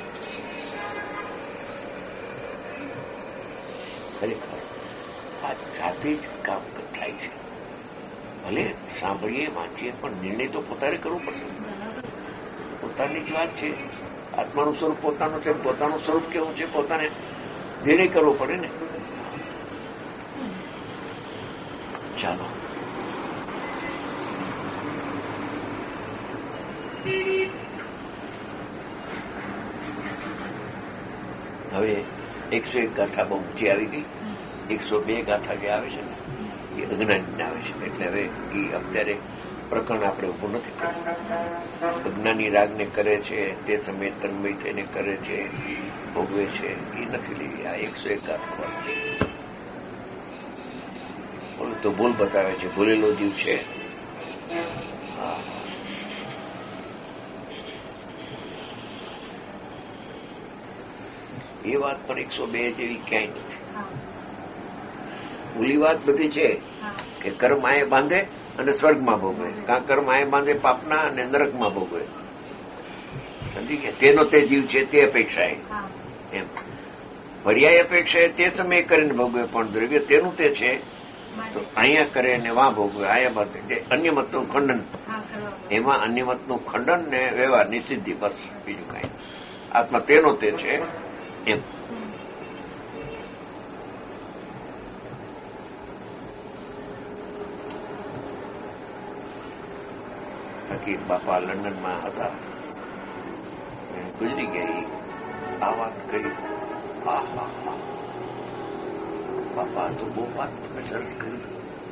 Speaker 3: ખરેખર આ જાતે જ કામ થાય છે. ભલે સાંભળીએ વાંચીએ પણ નિર્ણય તો પોતાને કરવો પડશે. પોતાની જ વાત છે. આત્માનું સ્વરૂપ પોતાનું છે, પોતાનું સ્વરૂપ કેવું છે પોતાને નિર્ણય કરવો પડે ને. ચાલો હવે એકસો એક ગાથા બહુ ઊંચી આવી ગઈ. એકસો બે ગાથા જે આવે છે ને એ અજ્ઞાની આવે છે. એટલે હવે એ અત્યારે પ્રકરણ આપણે ઉભું નથી કરવું. અજ્ઞાની રાગને કરે છે તે સમયે તન્મય થઈને કરે છે, ભોગવે છે, એ નથી લેવી. આ એકસો એક ગાથા બસ છે. બોલો તો ભૂલ બતાવે છે, ભૂલેલો જીવ છે. હા, એ વાત પણ એકસો બે જેવી ક્યાંય નથી. ભૂલી વાત બધી છે કે કર્મ આયે બાંધે અને સ્વર્ગમાં ભોગવે, કાં કર્મ આયે બાંધે પાપના અને નરકમાં ભોગવે. સમજી ગયા? તેનો તે જીવ છે તે અપેક્ષાએ એમ પર્યાય અપેક્ષાએ તે સમયે કરીને ભોગવે, પણ દ્રવ્ય તેનું તે છે તો અહીંયા કરે ને વાં ભોગવે, અહીંયા બાંધે. અન્ય મતનું ખંડન, એમાં અન્ય મતનું ખંડન ને વ્યવહારની સિદ્ધિ, બસ બીજું કાંઈ. આત્મા તેનો તે છે એમ. ફકીર બાપા લંડનમાં હતા, ગુજરી ગયા. આ વાત કરી, હા હા હા બાપા તો બહુ વાત તમે સરસ કરી.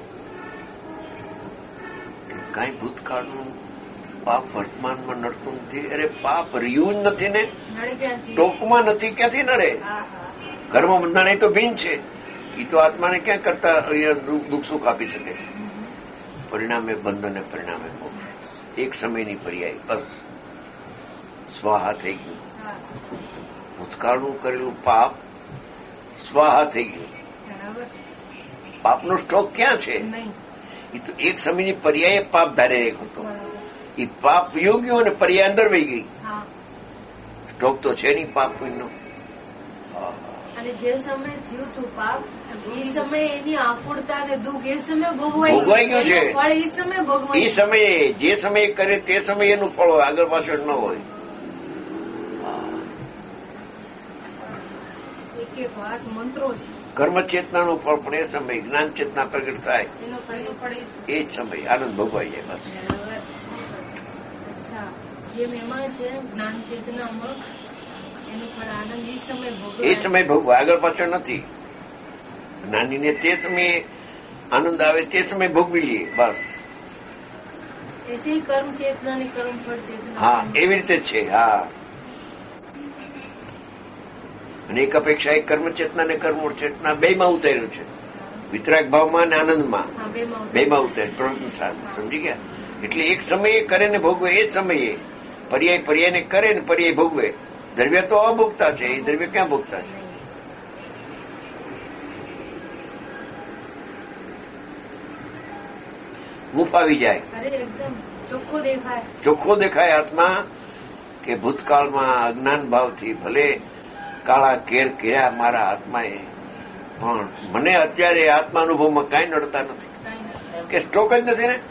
Speaker 3: કઈ ભૂતકાળનું પાપ વર્તમાનમાં નડતું નથી. અરે પાપ રહ્યું જ નથી ને, ટોકમાં નથી, ક્યાંથી નડે? કર્મ બંધાણ એ તો ભીન છે. એ તો આત્માને ક્યાં કરતા દુઃખ સુખ આપી શકે છે. પરિણામે બંધ અને પરિણામે મોક્ષ. એક સમયની પર્યાય, બસ સ્વાહા થઈ ગયું. ભૂતકાળનું કરેલું પાપ સ્વાહા થઈ ગયું. પાપનો સ્ટોક ક્યાં છે? એ તો એક સમયની પર્યાય પાપ ધારે એક હતો. એ પાપ વયો ગયો અને પર્યાય અંદર વહી ગઈ. સ્ટોક તો છે નહીં પાપ કોઈનો.
Speaker 5: અને જે સમય થયું હતું પાપ, એ સમયે એની આકુળતા અને દુઃખ એ સમય ભોગવાઈ
Speaker 3: ભોગવાઈ ગયું છે.
Speaker 5: ફળ એ સમય ભોગવાઈ.
Speaker 3: એ સમયે જે સમયે કરે તે સમયે એનું ફળ હોય, આગળ પાછળ ન હોય.
Speaker 5: એક એક વાત મંત્રો છે.
Speaker 3: કર્મચેતનાનું ફળ પણ એ સમય, જ્ઞાન ચેતના પ્રગટ થાય
Speaker 5: એનો પહેલો ફળ
Speaker 3: એ જ સમય આનંદ ભોગવાઈ જાય. બસ
Speaker 5: અચ્છા, જેમ એમાં છે જ્ઞાન ચેતનામાં એનું ફળ આનંદ એ સમય ભોગવે,
Speaker 3: એ સમય ભોગવા, આગળ પાછળ નથી. જ્ઞાનીને તે સમયે આનંદ આવે તે સમય ભોગવી લઈએ, બસ.
Speaker 5: એસે કર્મ ચેતના ને કર્મ ફળ ચેતના.
Speaker 3: હા, એવી રીતે જ છે. હા, અને એક અપેક્ષા એક કર્મ ચેતના ને કર્મ ચેતના બે માં ઉતાર્યું છે. વિતરાગ ભાવમાં અને આનંદમાં બે માં ઉતાર્યું. પ્રવૃત્તિ સમજી ગયા? એટલે એક સમયે કરે ને ભોગવે, એ જ સમયે પર્યાય પર્યાયને કરે ને પર્યાય ભોગવે. દ્રવ્ય તો અભોગતા છે, એ દ્રવ્ય ક્યાં ભોગતા છે? મુફ આવી જાય,
Speaker 5: એકદમ ચોખ્ખો દેખાય.
Speaker 3: ચોખ્ખો દેખાય આત્મા કે ભૂતકાળમાં અજ્ઞાન ભાવથી ભલે કાળા કેર કર્યા મારા આત્માએ, પણ મને અત્યારે આત્માનુભવમાં કાંઈ નડતા નથી. કે સ્ટોક જ નથી ને.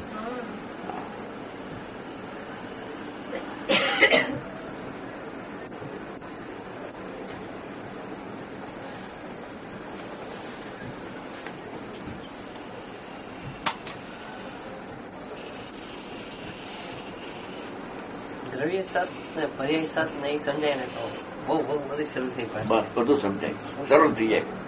Speaker 4: દ્રવ્ય સાત ને પર્યાય સાત ને એ સમજાય ને તો બહુ બહુ બધી શરૂ થઈ.
Speaker 3: બસ બધું સમજાય, સરળ થઈ જાય.